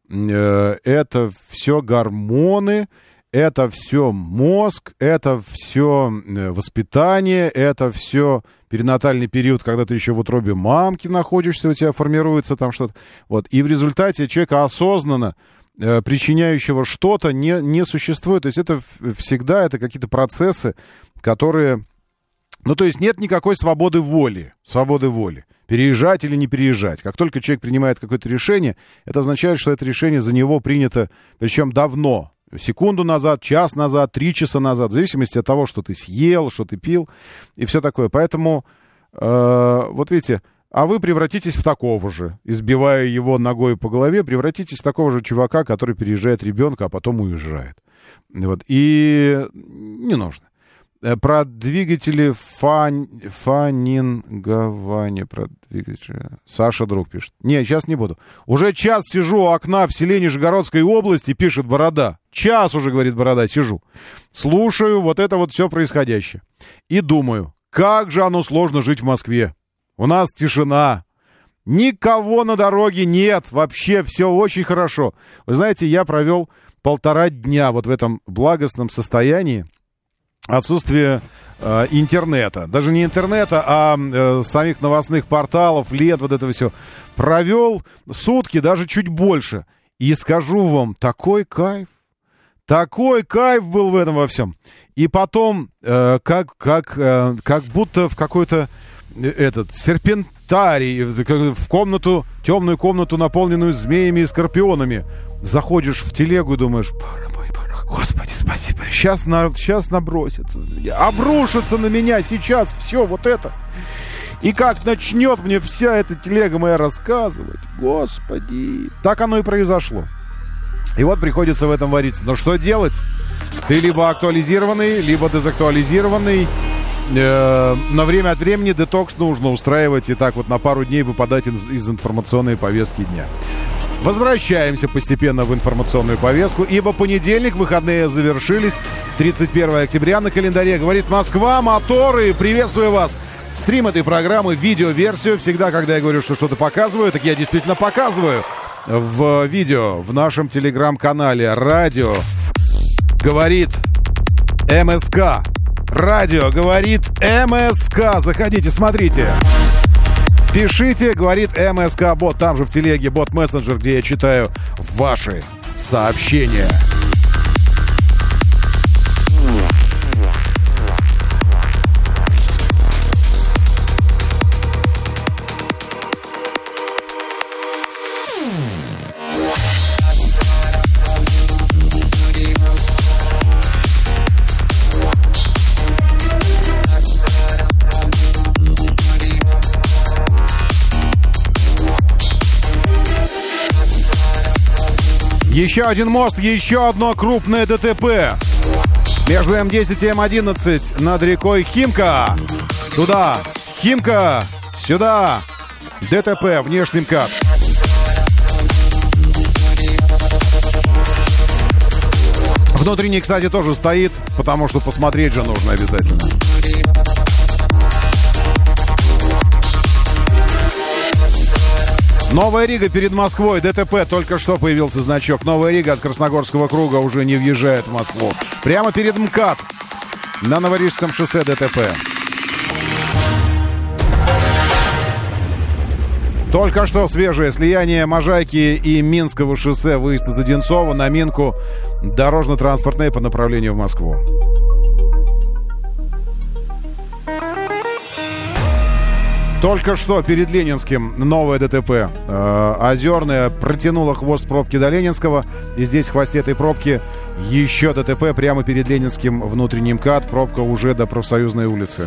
это все гормоны, это все мозг, это все воспитание, это все перинатальный период, когда ты еще в утробе мамки находишься, у тебя формируется там что-то. Вот. И в результате человека осознанно э, причиняющего что-то не, не существует. То есть это всегда это какие-то процессы, которые... Ну, то есть нет никакой свободы воли. Свободы воли. Переезжать или не переезжать. Как только человек принимает какое-то решение, это означает, что это решение за него принято, причем давно. Секунду назад, час назад, три часа назад, в зависимости от того, что ты съел, что ты пил и все такое. Поэтому, э, вот видите, а вы превратитесь в такого же, избивая его ногой по голове, превратитесь в такого же чувака, который переезжает ребенка, а потом уезжает. Вот. И не нужно. Про двигатели фан... фанингования. Про двигатели... Саша друг пишет. Не, сейчас не буду. Уже час сижу у окна в селе Нижегородской области, пишет Борода. Час уже, говорит Борода, сижу. Слушаю вот это вот все происходящее. И думаю, как же оно сложно жить в Москве. У нас тишина. Никого на дороге нет. Вообще все очень хорошо. Вы знаете, я провел полтора дня вот в этом благостном состоянии. Отсутствие э, интернета. Даже не интернета, а э, самих новостных порталов, лет, вот это все. Провел сутки, даже чуть больше. И скажу вам, такой кайф. Такой кайф был в этом во всем. И потом, э, как, как, э, как будто в какой-то э, этот серпентарий, в комнату, темную комнату, наполненную змеями и скорпионами. Заходишь в телегу и думаешь... Господи, спасибо. Сейчас, на, сейчас набросится. Обрушится на меня сейчас все вот это. И как начнет мне вся эта телега моя рассказывать. Господи. Так оно и произошло. И вот приходится в этом вариться. Но что делать? Ты либо актуализированный, либо дезактуализированный. Э, на время от времени детокс нужно устраивать. И так вот на пару дней выпадать из, из информационной повестки дня. Возвращаемся постепенно в информационную повестку, ибо понедельник, выходные завершились, тридцать первое октября на календаре. Говорит Москва, моторы, приветствую вас. Стрим этой программы, видеоверсию. Всегда, когда я говорю, что что-то показываю, так я действительно показываю. в видео в нашем телеграм-канале. Радио говорит МСК. Радио говорит МСК. Заходите, смотрите. Пишите, говорит МСК-бот. Там же в телеге бот-мессенджер, где я читаю ваши сообщения. Еще один мост, еще одно крупное ДТП. Между М десять и М одиннадцать над рекой Химка. Туда, Химка, сюда. ДТП, внешний МКАД. Внутренний, кстати, тоже стоит, потому что посмотреть же нужно обязательно. Новая Рига перед Москвой. ДТП. Только что появился значок. Новая Рига от Красногорского круга уже не въезжает в Москву. Прямо перед МКАД. На Новорижском шоссе ДТП. Только что свежее слияние Можайки и Минского шоссе. Выезд из Одинцова на Минку. Дорожно-транспортное по направлению в Москву. Только что перед Ленинским новое ДТП. Э, Озерная протянула хвост пробки до Ленинского. И здесь в хвосте этой пробки еще ДТП прямо перед Ленинским внутренним МКАД. Пробка уже до Профсоюзной улицы.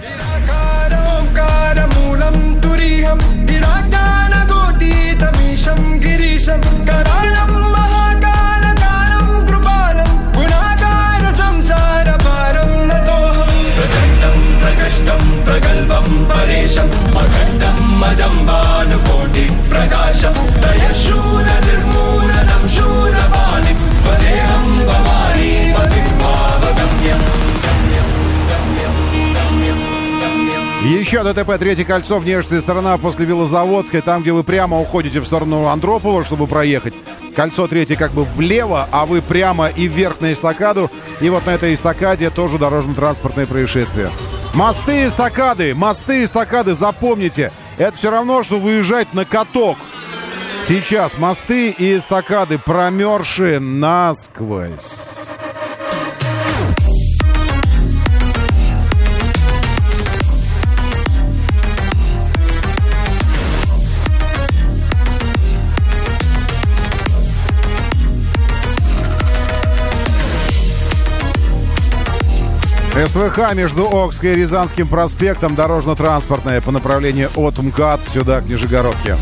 Еще ДТП, третье кольцо, внешняя сторона после Велозаводской, там, где вы прямо уходите в сторону Андропова, чтобы проехать. Кольцо третье как бы влево, а вы прямо и вверх на эстакаду. И вот на этой эстакаде тоже дорожно-транспортное происшествие. Мосты и эстакады, мосты и эстакады, запомните, это все равно, что выезжать на каток. Сейчас мосты и эстакады промерзшие насквозь. СВХ между Окской и Рязанским проспектом, дорожно-транспортное по направлению от МКАД сюда, к Нижегородке.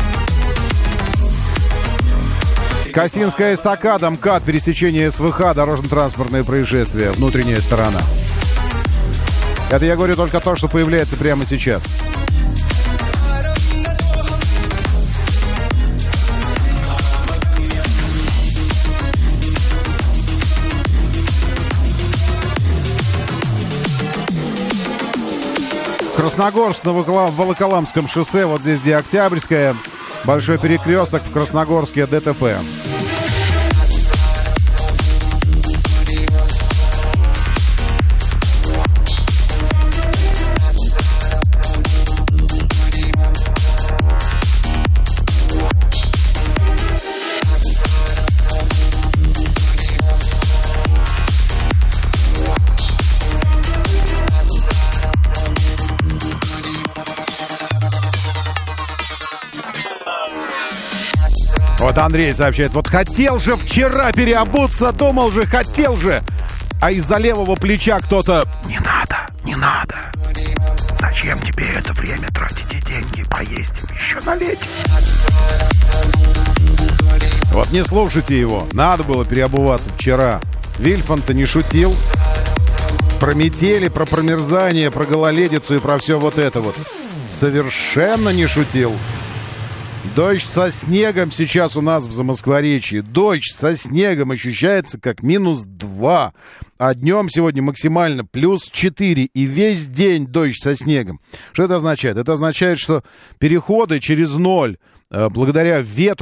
Косинская эстакада, МКАД, пересечение СВХ, дорожно-транспортное происшествие, внутренняя сторона. Это я говорю только то, что появляется прямо сейчас. Красногорск на Волоколамском шоссе, вот здесь где Октябрьская, большой перекресток в Красногорске, ДТП. Вот Андрей сообщает, вот хотел же вчера переобуться, думал же, хотел же. А из-за левого плеча кто-то: не надо, не надо. Зачем тебе это время тратить и деньги? Поесть еще налить. Вот не слушайте его. Надо было переобуваться вчера. Вильфан-то не шутил. Про метели, про промерзание, про гололедицу и про все вот это вот. Совершенно не шутил. Дождь со снегом сейчас у нас в Замоскворечье. Дождь со снегом ощущается как минус два. А днем сегодня максимально плюс четыре. И весь день дождь со снегом. Что это означает? Это означает, что переходы через ноль, благодаря ветру,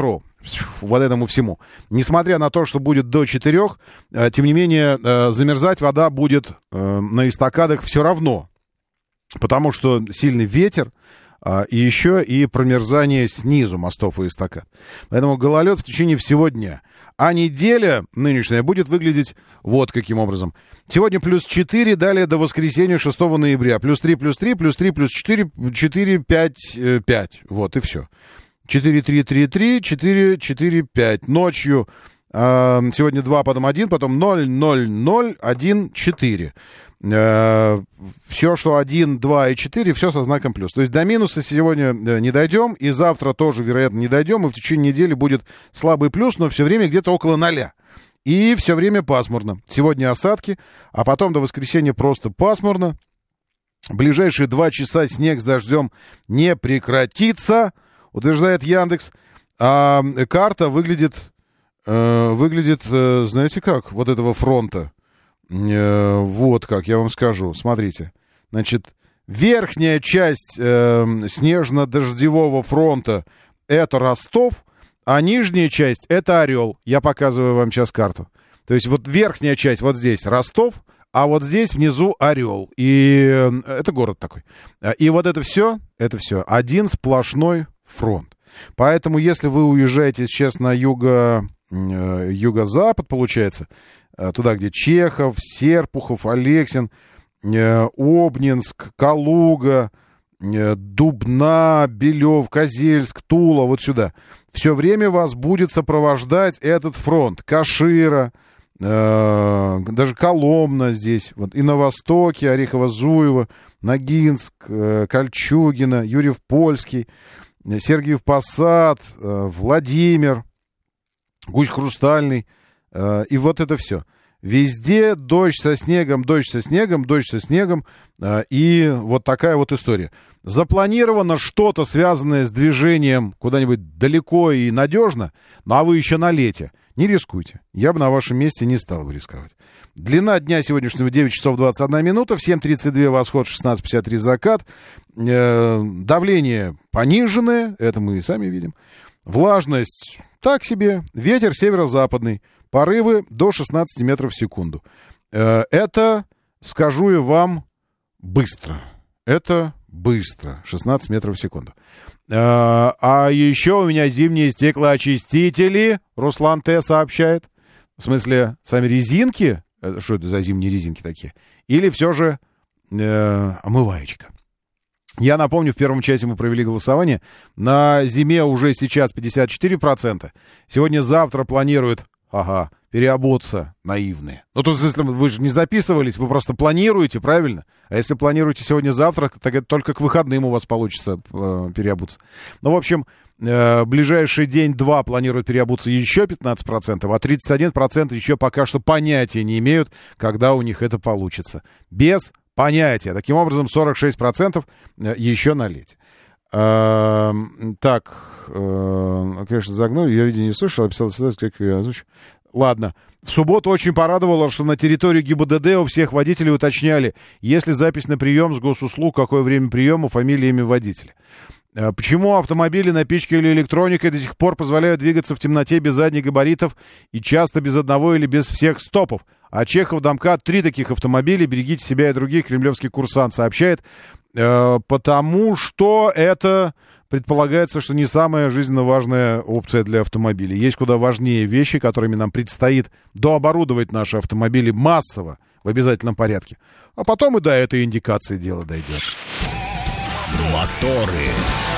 вот этому всему. Несмотря на то, что будет до четырех, тем не менее, замерзать вода будет на эстакадах все равно. Потому что сильный ветер, и еще и промерзание снизу мостов и эстакад. Поэтому гололед в течение всего дня. А неделя нынешняя будет выглядеть вот каким образом. Сегодня плюс четыре, далее до воскресенья шестого ноября. Плюс три, плюс три, плюс три, плюс четыре, четыре, пять, пять. Вот и все. четыре, три, три, три, четыре, четыре, пять. Ночью э, сегодня два, потом один, потом ноль, ноль, ноль, один, четыре. Э, все, что один, два и четыре, все со знаком плюс. То есть до минуса сегодня не дойдем, и завтра тоже, вероятно, не дойдем, и в течение недели будет слабый плюс, но все время где-то около ноля. И все время пасмурно. Сегодня осадки, а потом до воскресенья просто пасмурно. Ближайшие два часа снег с дождем не прекратится, утверждает Яндекс. А карта выглядит, э, выглядит, э, знаете как, вот этого фронта. Э, вот как, я вам скажу. Смотрите. Значит, верхняя часть э, снежно-дождевого фронта — это Ростов, а нижняя часть — это Орел. Я показываю вам сейчас карту. То есть вот верхняя часть вот здесь Ростов, а вот здесь внизу Орел. И это город такой. И вот это все, это все один сплошной фронт. Поэтому если вы уезжаете сейчас на юго, юго-запад, получается, туда, где Чехов, Серпухов, Алексин, Обнинск, Калуга, Дубна, Белев, Козельск, Тула, вот сюда. Все время вас будет сопровождать этот фронт. Кашира, э, даже Коломна здесь. Вот, и на востоке Орехово-Зуево, Ногинск, э, Кольчугино, Юрьев-Польский, Сергиев Посад, э, Владимир, Гусь Хрустальный. Э, и вот это все. Везде дождь со снегом, дождь со снегом, дождь со снегом. Э, и вот такая вот история. Запланировано что-то, связанное с движением куда-нибудь далеко и надежно, ну а вы еще на лете. Не рискуйте. Я бы на вашем месте не стал бы рисковать. Длина дня сегодняшнего девять часов двадцать одна минута, в семь тридцать два восход, шестнадцать пятьдесят три закат. Э, давление пониженное, это мы и сами видим. Влажность так себе, ветер северо-западный, порывы до шестнадцати метров в секунду. Э, это, скажу я вам, быстро. Это быстро. шестнадцать метров в секунду. А, а еще у меня зимние стеклоочистители, Руслан Т. сообщает. В смысле, сами резинки? Что это за зимние резинки такие? Или все же э, омываечка? Я напомню, в первом часе мы провели голосование. На зиме уже сейчас пятьдесят четыре процента. Сегодня-завтра планируют, ага, переобуться наивные. Ну, то есть, вы же не записывались, вы просто планируете, правильно? А если планируете сегодня-завтра, так это только к выходным у вас получится э, переобуться. Ну, в общем, э, ближайший день-два планируют переобуться еще пятнадцать процентов, а тридцать один процент еще пока что понятия не имеют, когда у них это получится. Без понятия. Таким образом, сорок шесть процентов еще на лете. Э, так, э, конечно, загнул, я, видимо, не слышал, описал, как я озвучу. Ладно. В субботу очень порадовало, что на территории ГИБДД у всех водителей уточняли, есть ли запись на прием с госуслуг, какое время приема, фамилия, имя водителя. Почему автомобили, напички или электроникой до сих пор позволяют двигаться в темноте без задних габаритов и часто без одного или без всех стопов? А Чехов домкат три таких автомобиля, берегите себя и других, кремлевский курсант сообщает, э, потому что это... Предполагается, что не самая жизненно важная опция для автомобилей. Есть куда важнее вещи, которыми нам предстоит дооборудовать наши автомобили массово, в обязательном порядке. А потом и до этой индикации дело дойдет. Моторы.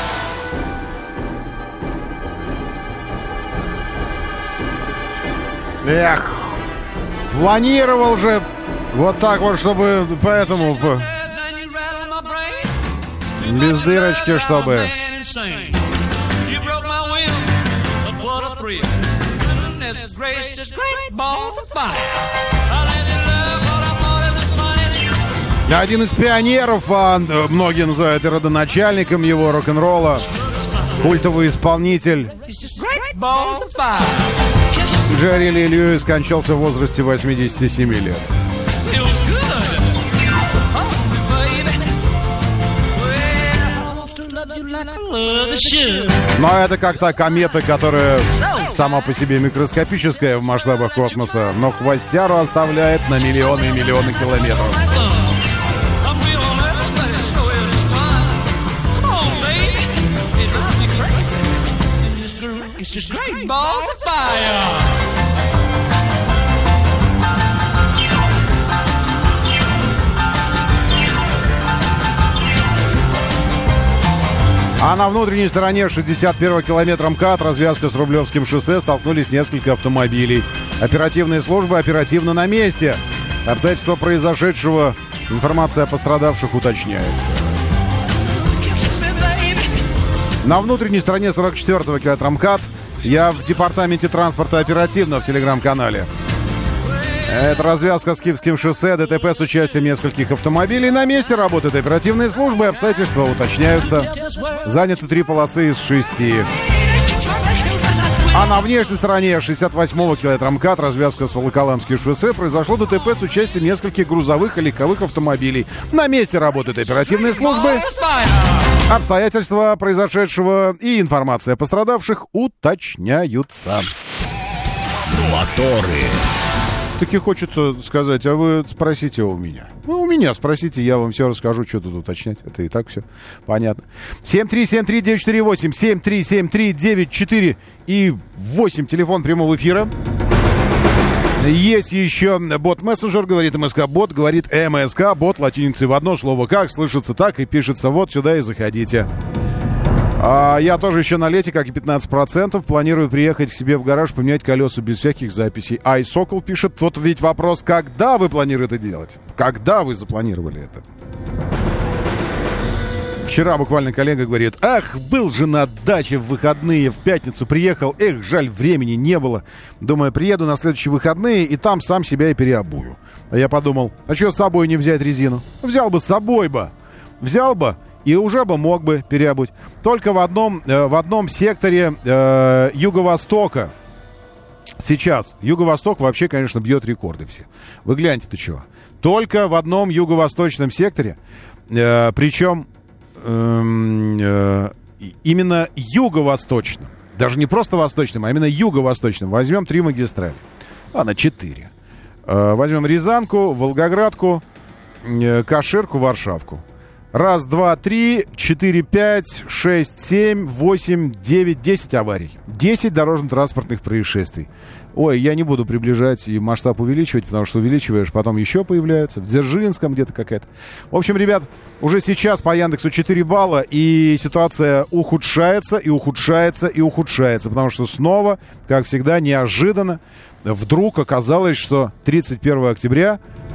Эх, планировал же вот так вот, чтобы поэтому... Без дырочки, чтобы... You broke my will, but what a thrill. Goodness gracious, great balls of fire. Один из пионеров, а многие называют и родоначальником его рок-н-ролла, культовый исполнитель Джерри Ли Льюис скончался в возрасте восьмидесяти семи лет. Но это как та комета, которая сама по себе микроскопическая в масштабах космоса, но хвостяру оставляет на миллионы и миллионы километров. А на внутренней стороне шестьдесят первого километра МКАД, развязка с Рублевским шоссе, столкнулись несколько автомобилей. Оперативные службы оперативно на месте. Обстоятельства произошедшего, информация о пострадавших уточняется. На внутренней стороне сорок четвёртого километра МКАД я в департаменте транспорта оперативно в телеграм-канале. Это развязка с Киевским шоссе, ДТП с участием нескольких автомобилей. На месте работают оперативные службы, обстоятельства уточняются. Заняты три полосы из шести. А на внешней стороне шестьдесят восьмого километра МКАД, развязка с Волоколамским шоссе, произошло ДТП с участием нескольких грузовых и легковых автомобилей. На месте работают оперативные службы. Обстоятельства произошедшего и информация о пострадавших уточняются. Моторы. Таки хочется сказать, а вы спросите у меня. Ну, у меня спросите, я вам все расскажу, что тут уточнять. Это и так все понятно. семь три семь три девять четыре восемь, семь три семь три девять четыре и восемь, телефон прямого эфира. Есть еще бот-мессенджер, говорит МСК-бот, говорит МСК-бот, латиницей в одно слово. Как слышится, так и пишется. Вот сюда и заходите. А я тоже еще на лете, как и пятнадцать процентов, планирую приехать к себе в гараж, поменять колеса без всяких записей. Ай, Сокол пишет, вот ведь вопрос, когда вы планируете это делать? Когда вы запланировали это? Вчера буквально коллега говорит, ах, был же на даче в выходные, в пятницу приехал, эх, жаль, времени не было. Думаю, приеду на следующие выходные и там сам себя и переобую. А я подумал, а что с собой не взять резину? Взял бы с собой бы, взял бы. И уже бы мог бы переобуть. Только в одном, э, в одном секторе э, Юго-Востока. Сейчас. Юго-Восток вообще, конечно, бьет рекорды все. Вы гляньте-то чего. Только в одном юго-восточном секторе. Э, причем э, э, именно юго-восточном. Даже не просто восточным, а именно юго-восточным. Возьмем три магистрали. Ладно, четыре. Э, возьмем Рязанку, Волгоградку, э, Каширку, Варшавку. Раз, два, три, четыре, пять, шесть, семь, восемь, девять, десять аварий. Десять дорожно-транспортных происшествий. Ой, я не буду приближать и масштаб увеличивать, потому что увеличиваешь, потом еще появляются. В Дзержинском где-то какая-то. В общем, ребят, уже сейчас по Яндексу четыре балла, и ситуация ухудшается, и ухудшается, и ухудшается. Потому что снова, как всегда, неожиданно, вдруг оказалось, что тридцать первого октября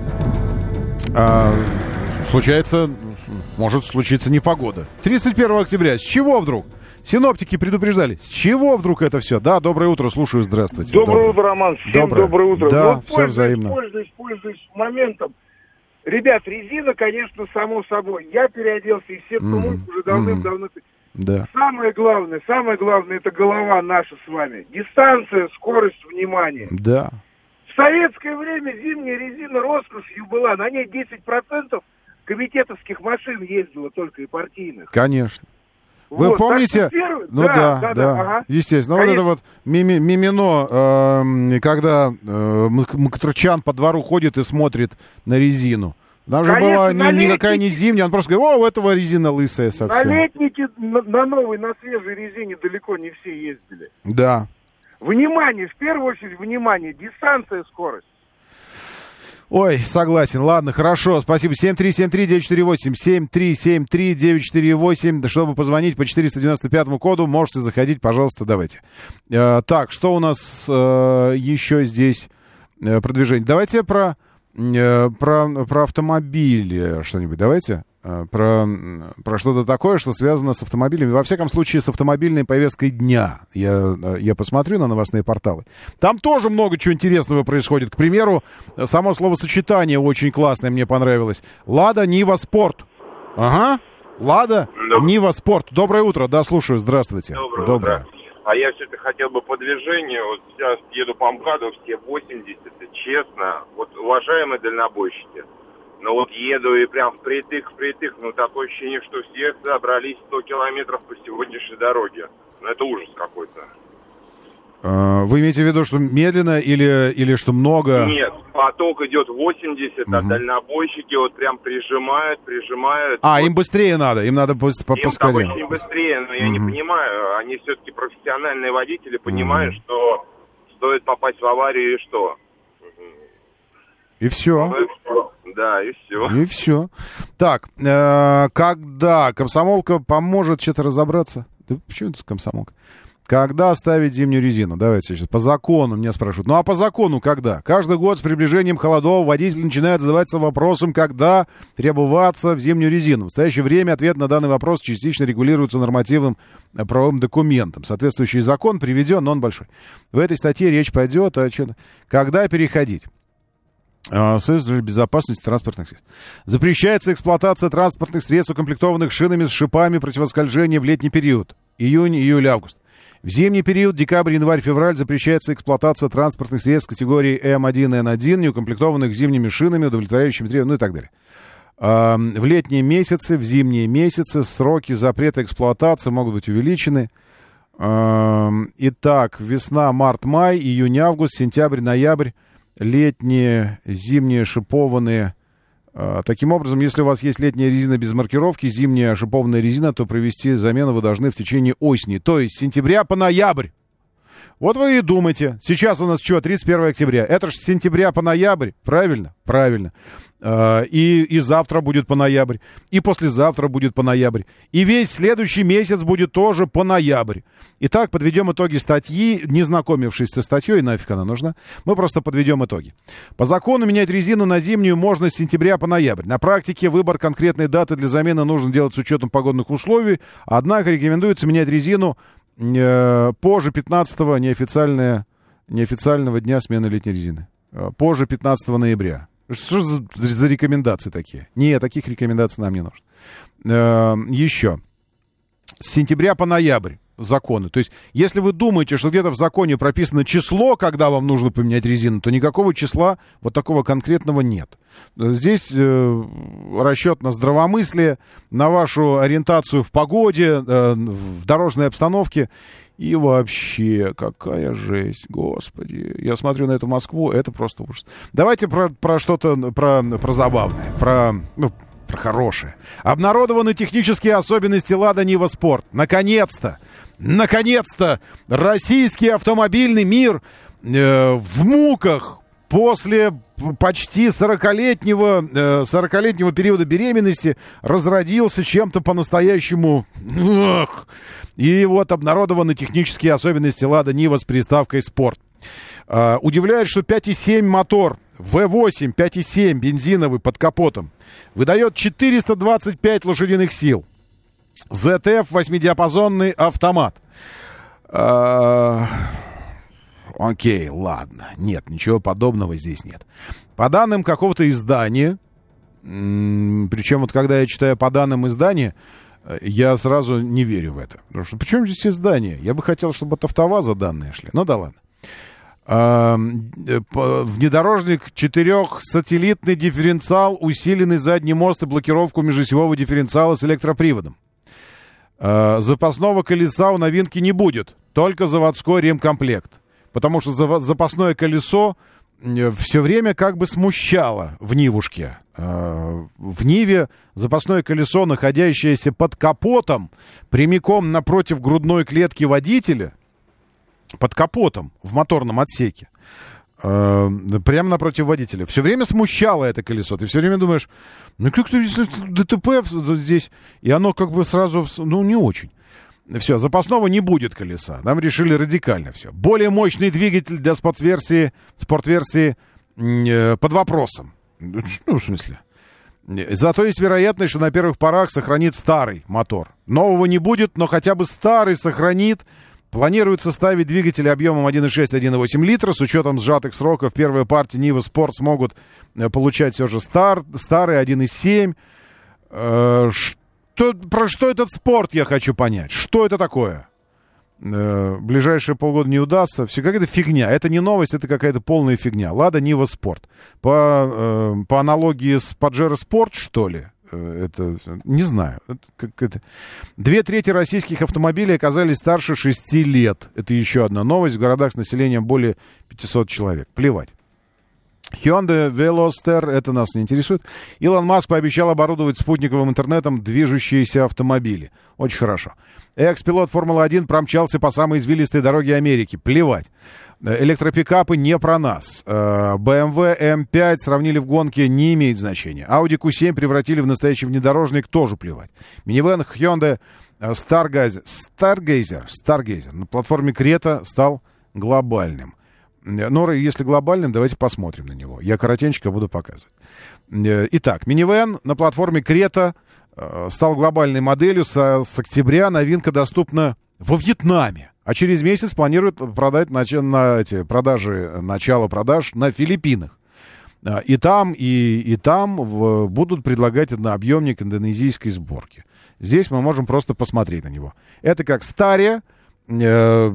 а, случается... Может случиться непогода. тридцать первого октября. С чего вдруг? Синоптики предупреждали. С чего вдруг это все? Да, доброе утро, слушаю, здравствуйте. Доброе, доброе утро, Роман. Всем доброе, доброе утро. Да, ну, все взаимно. Пользуюсь, пользуюсь моментом. Ребят, резина, конечно, само собой. Я переоделся, и все mm-hmm. уже давным-давно... Mm-hmm. Да. Самое главное, самое главное, это голова наша с вами. Дистанция, скорость, внимание. Да. В советское время зимняя резина роскошью была. На ней десять процентов комитетовских машин ездило только и партийных. Конечно. Вы вот, помните? Первый... Ну да, да, да, да. Ага. Естественно. Конечно. Вот это вот мими, мимино, э, когда э, Мкатрчан по двору ходит и смотрит на резину. Там же была ни, летники... никакая не зимняя, он просто говорит, о, у этого резина лысая совсем. На летнике, на, на новой, на свежей резине далеко не все ездили. Да. Внимание, в первую очередь, внимание, дистанция, скорость. Ой, согласен. Ладно, хорошо. Спасибо. семь три семь три девять четыре восемь. семь три семь три девять четыре восемь. Чтобы позвонить по четыреста девяносто пятому коду, можете заходить, пожалуйста, давайте. Э, так, что у нас э, еще здесь э, продвижение? Давайте про, э, про, про автомобили что-нибудь. Давайте. Про, про что-то такое, что связано с автомобилями. Во всяком случае, с автомобильной повесткой дня. Я, я посмотрю на новостные порталы. Там тоже много чего интересного происходит. К примеру, само словосочетание очень классное, мне понравилось. «Лада Нива Спорт». Ага. «Лада Нива Спорт». Доброе утро. Да, слушаю. Здравствуйте. Доброе, Доброе. утро. А я все-таки хотел бы по движению. Вот сейчас еду по МКАДу, все восемьдесят. Честно, вот уважаемые дальнобойщики, но вот еду и прям впритык, впритык, ну такое ощущение, что все собрались сто километров по сегодняшней дороге. Ну это ужас какой-то. Вы имеете в виду, что медленно или, или что много? Нет, поток идет восемьдесят, угу. а дальнобойщики вот прям прижимают, прижимают. А, вот. Им быстрее надо, им надо по- по- поскорее. Им очень быстрее, но я угу. не понимаю, они все-таки профессиональные водители, понимают, угу. что стоит попасть в аварию и что? И все. Да, и все. И все. Так, э, когда комсомолка поможет что-то разобраться? Да почему тут комсомолка? Когда ставить зимнюю резину? Давайте сейчас. По закону меня спрашивают. Ну а по закону когда? Каждый год с приближением холодов водитель начинает задаваться вопросом, когда переобуваться в зимнюю резину. В настоящее время ответ на данный вопрос частично регулируется нормативным правовым документом. Соответствующий закон приведен, но он большой. В этой статье речь пойдет о чем? Когда переходить. Союз безопасности транспортных средств. Запрещается эксплуатация транспортных средств, укомплектованных шинами с шипами противоскольжения в летний период. Июнь, июль, август. В зимний период, декабрь, январь, февраль, запрещается эксплуатация транспортных средств категории эм один, эн один, не укомплектованных зимними шинами, удовлетворяющими требования, ну и так далее. В летние месяцы, в зимние месяцы сроки запрета эксплуатации могут быть увеличены. Итак, весна, март, май, июнь, август, сентябрь, ноябрь, летние, зимние шипованные. Таким образом, если у вас есть летняя резина без маркировки, зимняя шипованная резина, то провести замену вы должны в течение осени, то есть с сентября по ноябрь. Вот вы и думаете, сейчас у нас что, тридцать первое октября, это же с сентября по ноябрь, правильно? Правильно. И, и завтра будет по ноябрь, и послезавтра будет по ноябрь, и весь следующий месяц будет тоже по ноябрь. Итак, подведем итоги статьи, не знакомившись со статьей, нафиг она нужна, мы просто подведем итоги. По закону менять резину на зимнюю можно с сентября по ноябрь. На практике выбор конкретной даты для замены нужно делать с учетом погодных условий, однако рекомендуется менять резину э, позже пятнадцатого неофициального, неофициального дня смены летней резины, э, позже пятнадцатого ноября. Что за, за рекомендации такие? Нет, таких рекомендаций нам не нужно. Э, еще. С сентября по ноябрь законы. То есть, если вы думаете, что где-то в законе прописано число, когда вам нужно поменять резину, то никакого числа вот такого конкретного нет. Здесь э, расчет на здравомыслие, на вашу ориентацию в погоде, э, в дорожной обстановке. И вообще, какая жесть, господи. Я смотрю на эту Москву, это просто ужас. Давайте про, про что-то, про, про забавное, про, ну, про хорошее. Обнародованы технические особенности «Лада Нива Спорт». Наконец-то, наконец-то российский автомобильный мир э, в муках после почти сорокалетнего, сорокалетнего периода беременности разродился чем-то по-настоящему. И вот обнародованы технические особенности «Лада Нива» с приставкой «Спорт». Удивляет, что пять и семь мотор вэ восемь, пять и семь бензиновый под капотом выдает четыреста двадцать пять лошадиных сил. зет эф восьмидиапазонный автомат. Окей, ладно. Нет, ничего подобного здесь нет. По данным какого-то издания, причем вот когда я читаю по данным издания, я сразу не верю в это. Потому что почему здесь издание? Я бы хотел, чтобы от АвтоВАЗа данные шли. Ну да ладно. Внедорожник четырехсателлитный дифференциал, усиленный задний мост и блокировку межосевого дифференциала с электроприводом. Запасного колеса у новинки не будет, только заводской ремкомплект. Потому что запасное колесо все время как бы смущало в Нивушке. В Ниве запасное колесо, находящееся под капотом, прямиком напротив грудной клетки водителя, под капотом в моторном отсеке, прямо напротив водителя, все время смущало это колесо. Ты все время думаешь, ну как-то ДТП здесь, и оно как бы сразу, ну не очень. Все, запасного не будет колеса. Нам решили радикально все. Более мощный двигатель для спортверсии, спортверсии э, под вопросом. Ну, в смысле? Зато есть вероятность, что на первых порах сохранит старый мотор. Нового не будет, но хотя бы старый сохранит. Планируется ставить двигатели объемом один и шесть - один и восемь литра. С учетом сжатых сроков первые партии Нива Спорт смогут получать все же стар, старый один и семь. Э, что, про что этот спорт, я хочу понять. Что это такое? Э, ближайшие полгода не удастся. Все какая-то фигня. Это не новость, это какая-то полная фигня. Лада Нива Спорт. По, э, по аналогии с Паджеро Спорт, что ли? это, не знаю. Это, как это. Две трети российских автомобилей оказались старше шести лет. Это еще одна новость. В городах с населением более пятисот человек. Плевать. Hyundai Veloster, это нас не интересует. Илон Маск пообещал оборудовать спутниковым интернетом движущиеся автомобили. Очень хорошо. Экс-пилот Формулы один промчался по самой извилистой дороге Америки. Плевать. Электропикапы не про нас. бэ эм вэ эм пять сравнили в гонке, не имеет значения. Audi кью семь превратили в настоящий внедорожник, тоже плевать. Минивэн Hyundai Stargazer, Stargazer, Stargazer на платформе Крета стал глобальным. Но если глобальным, давайте посмотрим на него. Я коротенько буду показывать. Итак, минивэн на платформе Крета стал глобальной моделью. С, с октября новинка доступна во Вьетнаме. А через месяц планируют продать нач... на эти продажи, начало продаж на Филиппинах. И там, и, и там в... будут предлагать однообъемник индонезийской сборки. Здесь мы можем просто посмотреть на него. Это как Стария. Э,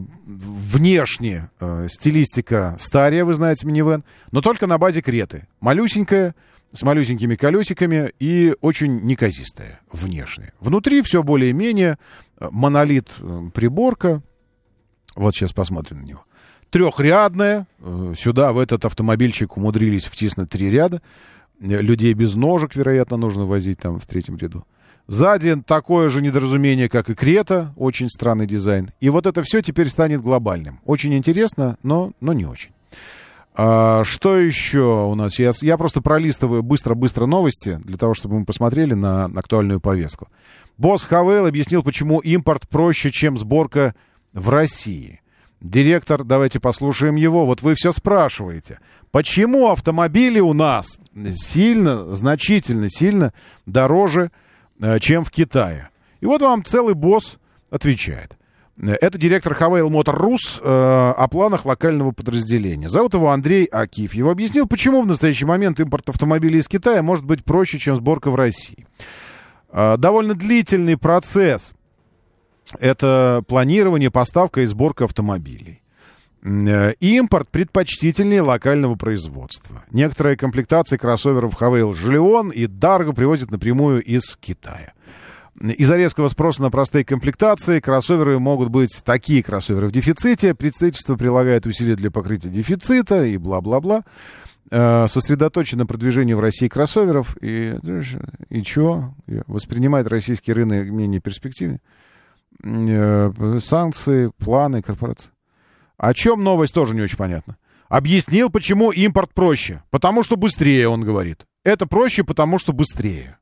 внешне э, стилистика Стария, вы знаете, минивэн, но только на базе Креты. Малюсенькая, с малюсенькими колесиками и очень неказистая внешне. Внутри все более-менее монолит э, приборка. Вот сейчас посмотрим на него. Трехрядная. Э, сюда, в этот автомобильчик, умудрились втиснуть три ряда. Людей без ножек, вероятно, нужно возить там в третьем ряду. Сзади такое же недоразумение, как и Крета. Очень странный дизайн. И вот это все теперь станет глобальным. Очень интересно, но, но не очень. А, что еще у нас? Я, я просто пролистываю быстро-быстро новости, для того, чтобы мы посмотрели на, на актуальную повестку. Босс Хавейл объяснил, почему импорт проще, чем сборка в России. Директор, давайте послушаем его. Вот вы все спрашиваете, почему автомобили у нас сильно, значительно, сильно дороже, чем в Китае. И вот вам целый босс отвечает. Это директор Хавейл Мотор Рус э, о планах локального подразделения. Зовут его Андрей Акифьев. Объяснил, почему в настоящий момент импорт автомобилей из Китая может быть проще, чем сборка в России. Э, довольно длительный процесс. Это планирование, поставка и сборка автомобилей. Э, импорт предпочтительнее локального производства. Некоторые комплектации кроссоверов Хавейл Желеон и Дарго привозят напрямую из Китая. Из-за резкого спроса на простые комплектации кроссоверы могут быть, такие кроссоверы в дефиците. Представительство прилагает усилия для покрытия дефицита и бла-бла-бла. Э, сосредоточено на продвижении в России кроссоверов. И, и что? Воспринимает российский рынок менее перспективный. Э, санкции, планы, корпорации. О чем новость, тоже не очень понятно. Объяснил, почему импорт проще. Потому что быстрее, он говорит. Это проще, потому что быстрее.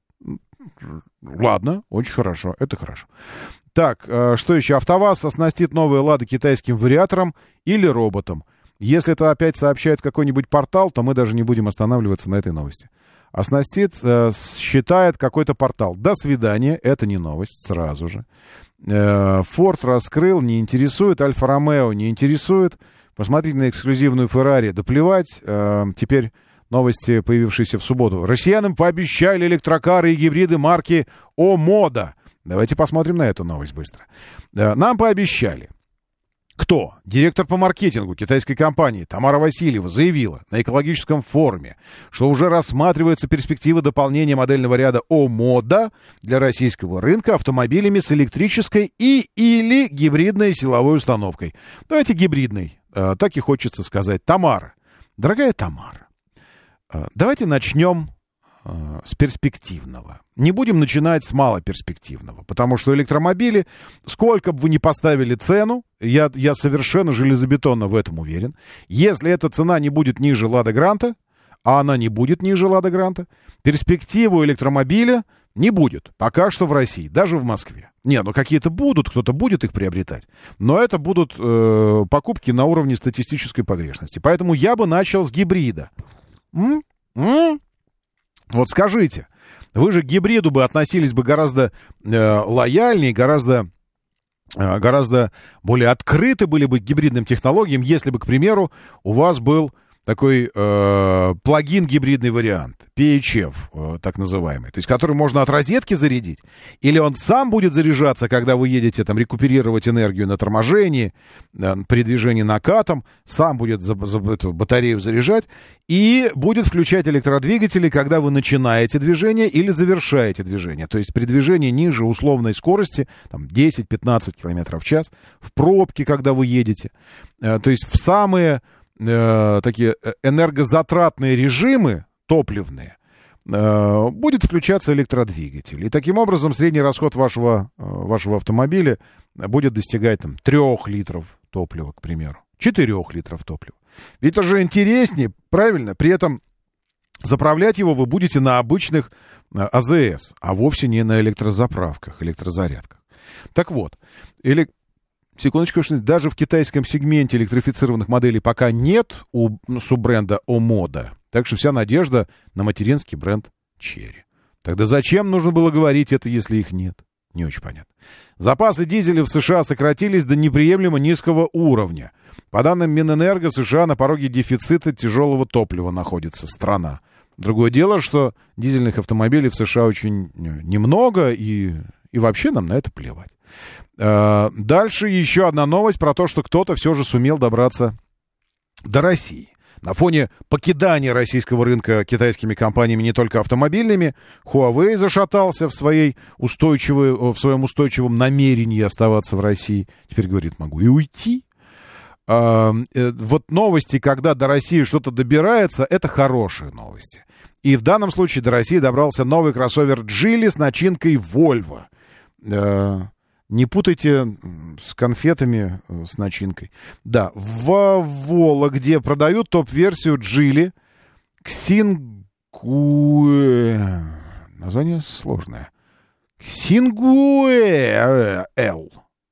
Ладно, очень хорошо, это хорошо. Так, что еще? АвтоВАЗ оснастит новые «Лады» китайским вариатором или роботом. Если это опять сообщает какой-нибудь портал, то мы даже не будем останавливаться на этой новости. Оснастит, считает какой-то портал. До свидания, это не новость, сразу же. Форд раскрыл, не интересует. Альфа-Ромео не интересует. Посмотрите на эксклюзивную Феррари. Да плевать. Теперь новости, появившиеся в субботу. Россиянам пообещали электрокары и гибриды марки О-Мода. Давайте посмотрим на эту новость быстро. Нам пообещали. Кто? Директор по маркетингу китайской компании Тамара Васильева заявила на экологическом форуме, что уже рассматривается перспектива дополнения модельного ряда О-Мода для российского рынка автомобилями с электрической и или гибридной силовой установкой. Давайте гибридной. Так и хочется сказать. Тамара. Дорогая Тамара, давайте начнем с перспективного. Не будем начинать с малоперспективного, потому что электромобили, сколько бы вы ни поставили цену, я, я совершенно железобетонно в этом уверен, если эта цена не будет ниже Лада Гранта, а она не будет ниже Лада Гранта, перспективу электромобиля не будет. Пока что в России, даже в Москве. Не, ну какие-то будут, кто-то будет их приобретать, но это будут э, покупки на уровне статистической погрешности. Поэтому я бы начал с гибрида. М? М? Вот скажите, вы же к гибриду бы относились бы гораздо э, лояльнее, гораздо, э, гораздо более открыты были бы к гибридным технологиям, если бы, к примеру, у вас был такой э, плагин-гибридный вариант, пи эйч эф, э, так называемый, то есть который можно от розетки зарядить, или он сам будет заряжаться, когда вы едете там рекуперировать энергию на торможении, э, при движении накатом, сам будет за, за эту батарею заряжать, и будет включать электродвигатели, когда вы начинаете движение или завершаете движение, то есть при движении ниже условной скорости, там десять-пятнадцать километров в час, в пробке, когда вы едете, э, то есть в самые Э, такие энергозатратные режимы, топливные, э, будет включаться электродвигатель. И таким образом средний расход вашего, э, вашего автомобиля будет достигать там, трех литров топлива, к примеру. четырех литров топлива. Ведь это же интереснее, правильно? При этом заправлять его вы будете на обычных э, а зэ эс, а вовсе не на электрозаправках, электрозарядках. Так вот, или секундочку, даже в китайском сегменте электрифицированных моделей пока нет у суббренда Омода. Так что вся надежда на материнский бренд Chery. Тогда зачем нужно было говорить это, если их нет? Не очень понятно. Запасы дизеля в США сократились до неприемлемо низкого уровня. По данным Минэнерго, США на пороге дефицита тяжелого топлива находится страна. Другое дело, что дизельных автомобилей в США очень немного, и, и вообще нам на это плевать. Дальше еще одна новость про то, что кто-то все же сумел добраться до России. На фоне покидания российского рынка китайскими компаниями, не только автомобильными, Huawei зашатался в, своей устойчивой, в своем устойчивом намерении оставаться в России. Теперь говорит, могу и уйти. А, вот новости, когда до России что-то добирается, это хорошие новости. И в данном случае до России добрался новый кроссовер Geely с начинкой Volvo. Не путайте с конфетами с начинкой. Да, в Вологде продают топ-версию Geely Xingu... Название сложное. Xingu L.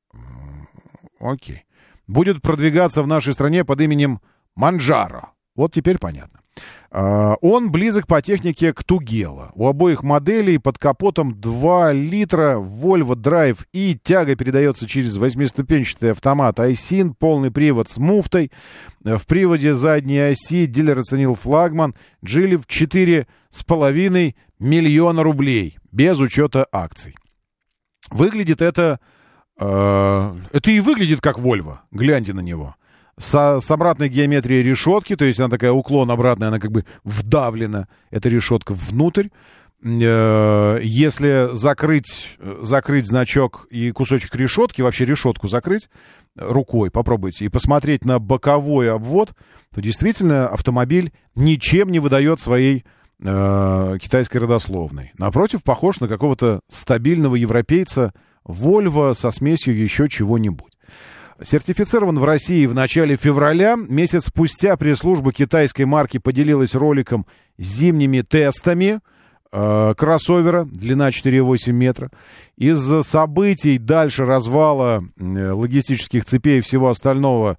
Окей. Будет продвигаться в нашей стране под именем Manjaro. Вот теперь понятно. Он близок по технике к Тугело. У обоих моделей под капотом два литра Volvo Drive и тяга передается через восьмиступенчатый автомат айсин, полный привод с муфтой. В приводе задней оси дилер оценил флагман Geely в четыре с половиной миллиона рублей, без учета акций. Выглядит это... Э, это и выглядит как Volvo. Гляньте на него. С, с обратной геометрией решетки, то есть она такая уклон обратный, она как бы вдавлена, эта решетка внутрь. Э, если закрыть, закрыть значок и кусочек решетки, вообще решетку закрыть рукой, попробуйте, и посмотреть на боковой обвод, то действительно автомобиль ничем не выдает своей э, китайской родословной. Напротив, похож на какого-то стабильного европейца Volvo со смесью еще чего-нибудь. Сертифицирован в России в начале февраля. Месяц спустя пресс-служба китайской марки поделилась роликом с зимними тестами э, кроссовера, длина четыре целых восемь десятых метра. Из-за событий дальше развала э, логистических цепей и всего остального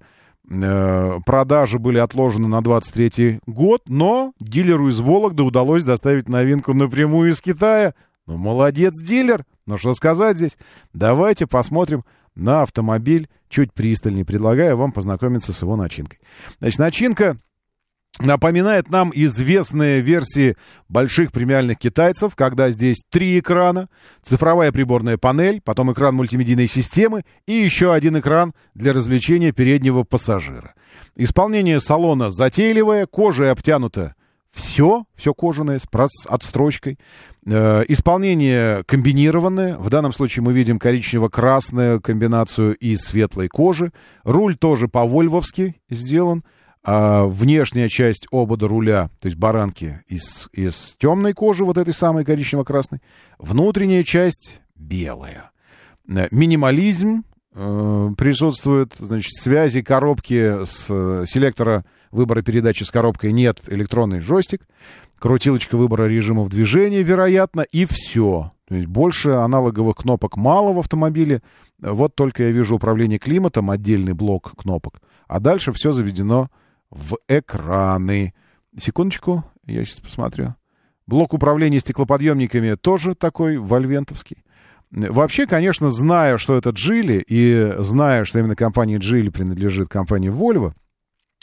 э, продажи были отложены на двадцать третий год, но дилеру из Вологды удалось доставить новинку напрямую из Китая. Ну, молодец, дилер! Ну, что сказать здесь? Давайте посмотрим на автомобиль чуть пристальнее. Предлагаю вам познакомиться с его начинкой. Значит, начинка напоминает нам известные версии больших премиальных китайцев, когда здесь три экрана, цифровая приборная панель, потом экран мультимедийной системы и еще один экран для развлечения переднего пассажира. Исполнение салона затейливое, кожей обтянуто все, все кожаное, с отстрочкой. Э, исполнение комбинированное. В данном случае мы видим коричнево-красную комбинацию и светлой кожи. Руль тоже по-вольвовски сделан. А внешняя часть обода руля, то есть баранки, из, из темной кожи, вот этой самой коричнево-красной. Внутренняя часть белая. Э, минимализм э, присутствует. Значит, связи коробки с э, селектора выбора передачи с коробкой нет, электронный джойстик, крутилочка выбора режимов движения, вероятно, и все. То есть больше аналоговых кнопок мало в автомобиле. Вот только я вижу управление климатом, отдельный блок кнопок, а дальше все заведено в экраны. Секундочку, я сейчас посмотрю. Блок управления стеклоподъемниками тоже такой вольвентовский. Вообще, конечно, зная, что это Geely, и зная, что именно компания Geely принадлежит компании Volvo,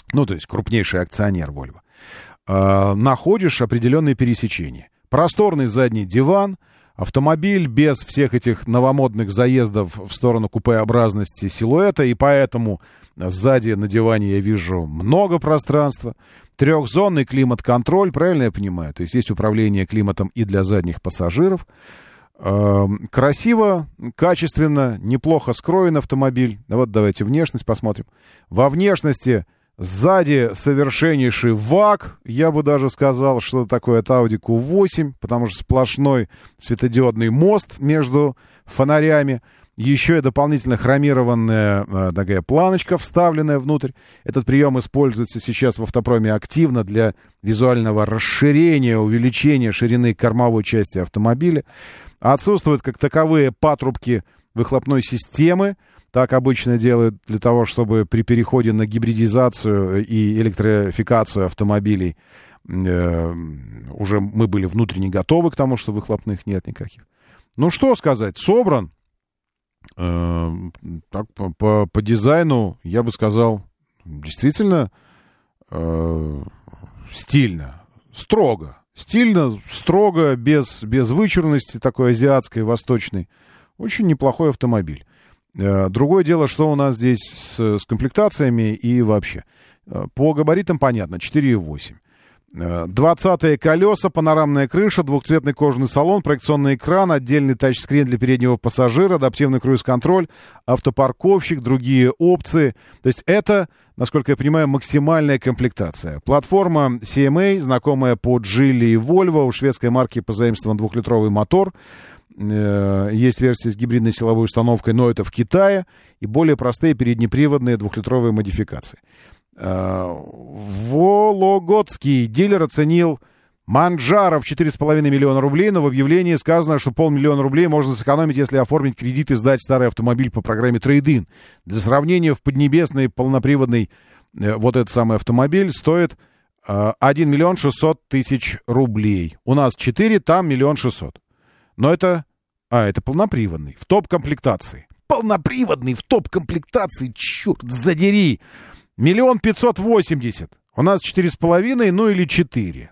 ну, то есть крупнейший акционер Volvo, э, находишь определенные пересечения. Просторный задний диван, автомобиль без всех этих новомодных заездов в сторону купеобразности силуэта, и поэтому сзади на диване я вижу много пространства. Трехзонный климат-контроль, правильно я понимаю? То есть есть управление климатом и для задних пассажиров. Э, красиво, качественно, неплохо скроен автомобиль. Вот давайте внешность посмотрим. Во внешности сзади совершеннейший ВАК, я бы даже сказал, что такое от Audi кью восемь, потому что сплошной светодиодный мост между фонарями. Еще и дополнительно хромированная э, такая планочка, вставленная внутрь. Этот прием используется сейчас в автопроме активно для визуального расширения, увеличения ширины кормовой части автомобиля. Отсутствуют как таковые патрубки выхлопной системы. Так обычно делают для того, чтобы при переходе на гибридизацию и электрификацию автомобилей э, уже мы были внутренне готовы к тому, что выхлопных нет никаких. Ну что сказать, собран. Э, так, по, по, по дизайну, я бы сказал, действительно э, стильно, строго. Стильно, строго, без, без вычурности такой азиатской, восточной. Очень неплохой автомобиль. Другое дело, что у нас здесь с, с комплектациями и вообще. По габаритам понятно, четыре восемь. двадцатые колеса, панорамная крыша, двухцветный кожаный салон, проекционный экран, отдельный тачскрин для переднего пассажира, адаптивный круиз-контроль, автопарковщик, другие опции. То есть это, насколько я понимаю, максимальная комплектация. Платформа си эм эй, знакомая по Geely и Volvo, у шведской марки позаимствован двухлитровый мотор. Есть версии с гибридной силовой установкой, но это в Китае. И более простые переднеприводные двухлитровые модификации. Вологодский дилер оценил Манджаро в четыре с половиной миллиона рублей, но в объявлении сказано, что полмиллиона рублей можно сэкономить, если оформить кредит и сдать старый автомобиль по программе трейд-ин. Для сравнения, в Поднебесной полноприводный вот этот самый автомобиль стоит один миллион шестьсот тысяч рублей. У нас четыре, там миллион шестьсот. Но это... А, это полноприводный, в топ-комплектации. Полноприводный в топ-комплектации, черт задери! Миллион пятьсот восемьдесят. У нас четыре с половиной, ну или четыре.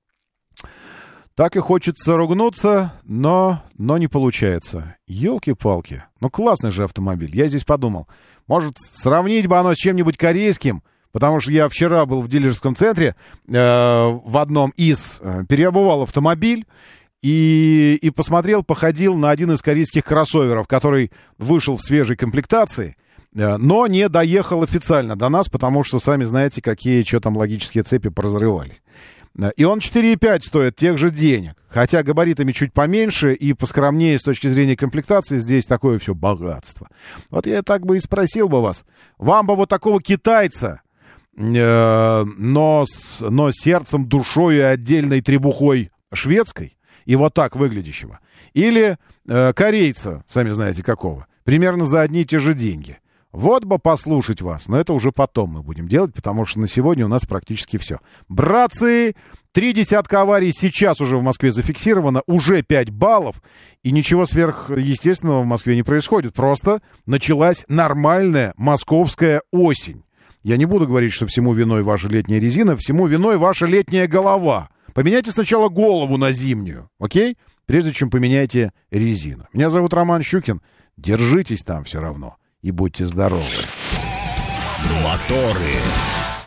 Так и хочется ругнуться, но, но не получается. Елки-палки. Ну, классный же автомобиль. Я здесь подумал, может, сравнить бы оно с чем-нибудь корейским? Потому что я вчера был в дилерском центре, э, в одном из, э, переобувал автомобиль. И, и посмотрел, походил на один из корейских кроссоверов, который вышел в свежей комплектации, но не доехал официально до нас, потому что, сами знаете, какие что там логические цепи поразрывались. И он четыре и пять стоит тех же денег, хотя габаритами чуть поменьше и поскромнее с точки зрения комплектации. Здесь такое все богатство. Вот я так бы и спросил бы вас, вам бы вот такого китайца, э, но, с, но сердцем, душой и отдельной требухой шведской, и вот так выглядящего. Или э, корейца, сами знаете какого, примерно за одни и те же деньги. Вот бы послушать вас, но это уже потом мы будем делать, потому что на сегодня у нас практически все. Братцы, три десятка аварий сейчас уже в Москве зафиксировано, уже пять баллов, и ничего сверхъестественного в Москве не происходит. Просто началась нормальная московская осень. Я не буду говорить, что всему виной ваша летняя резина, всему виной ваша летняя голова. Поменяйте сначала голову на зимнюю, окей? Прежде чем поменяйте резину. Меня зовут Роман Щукин. Держитесь там все равно. И будьте здоровы. Моторы.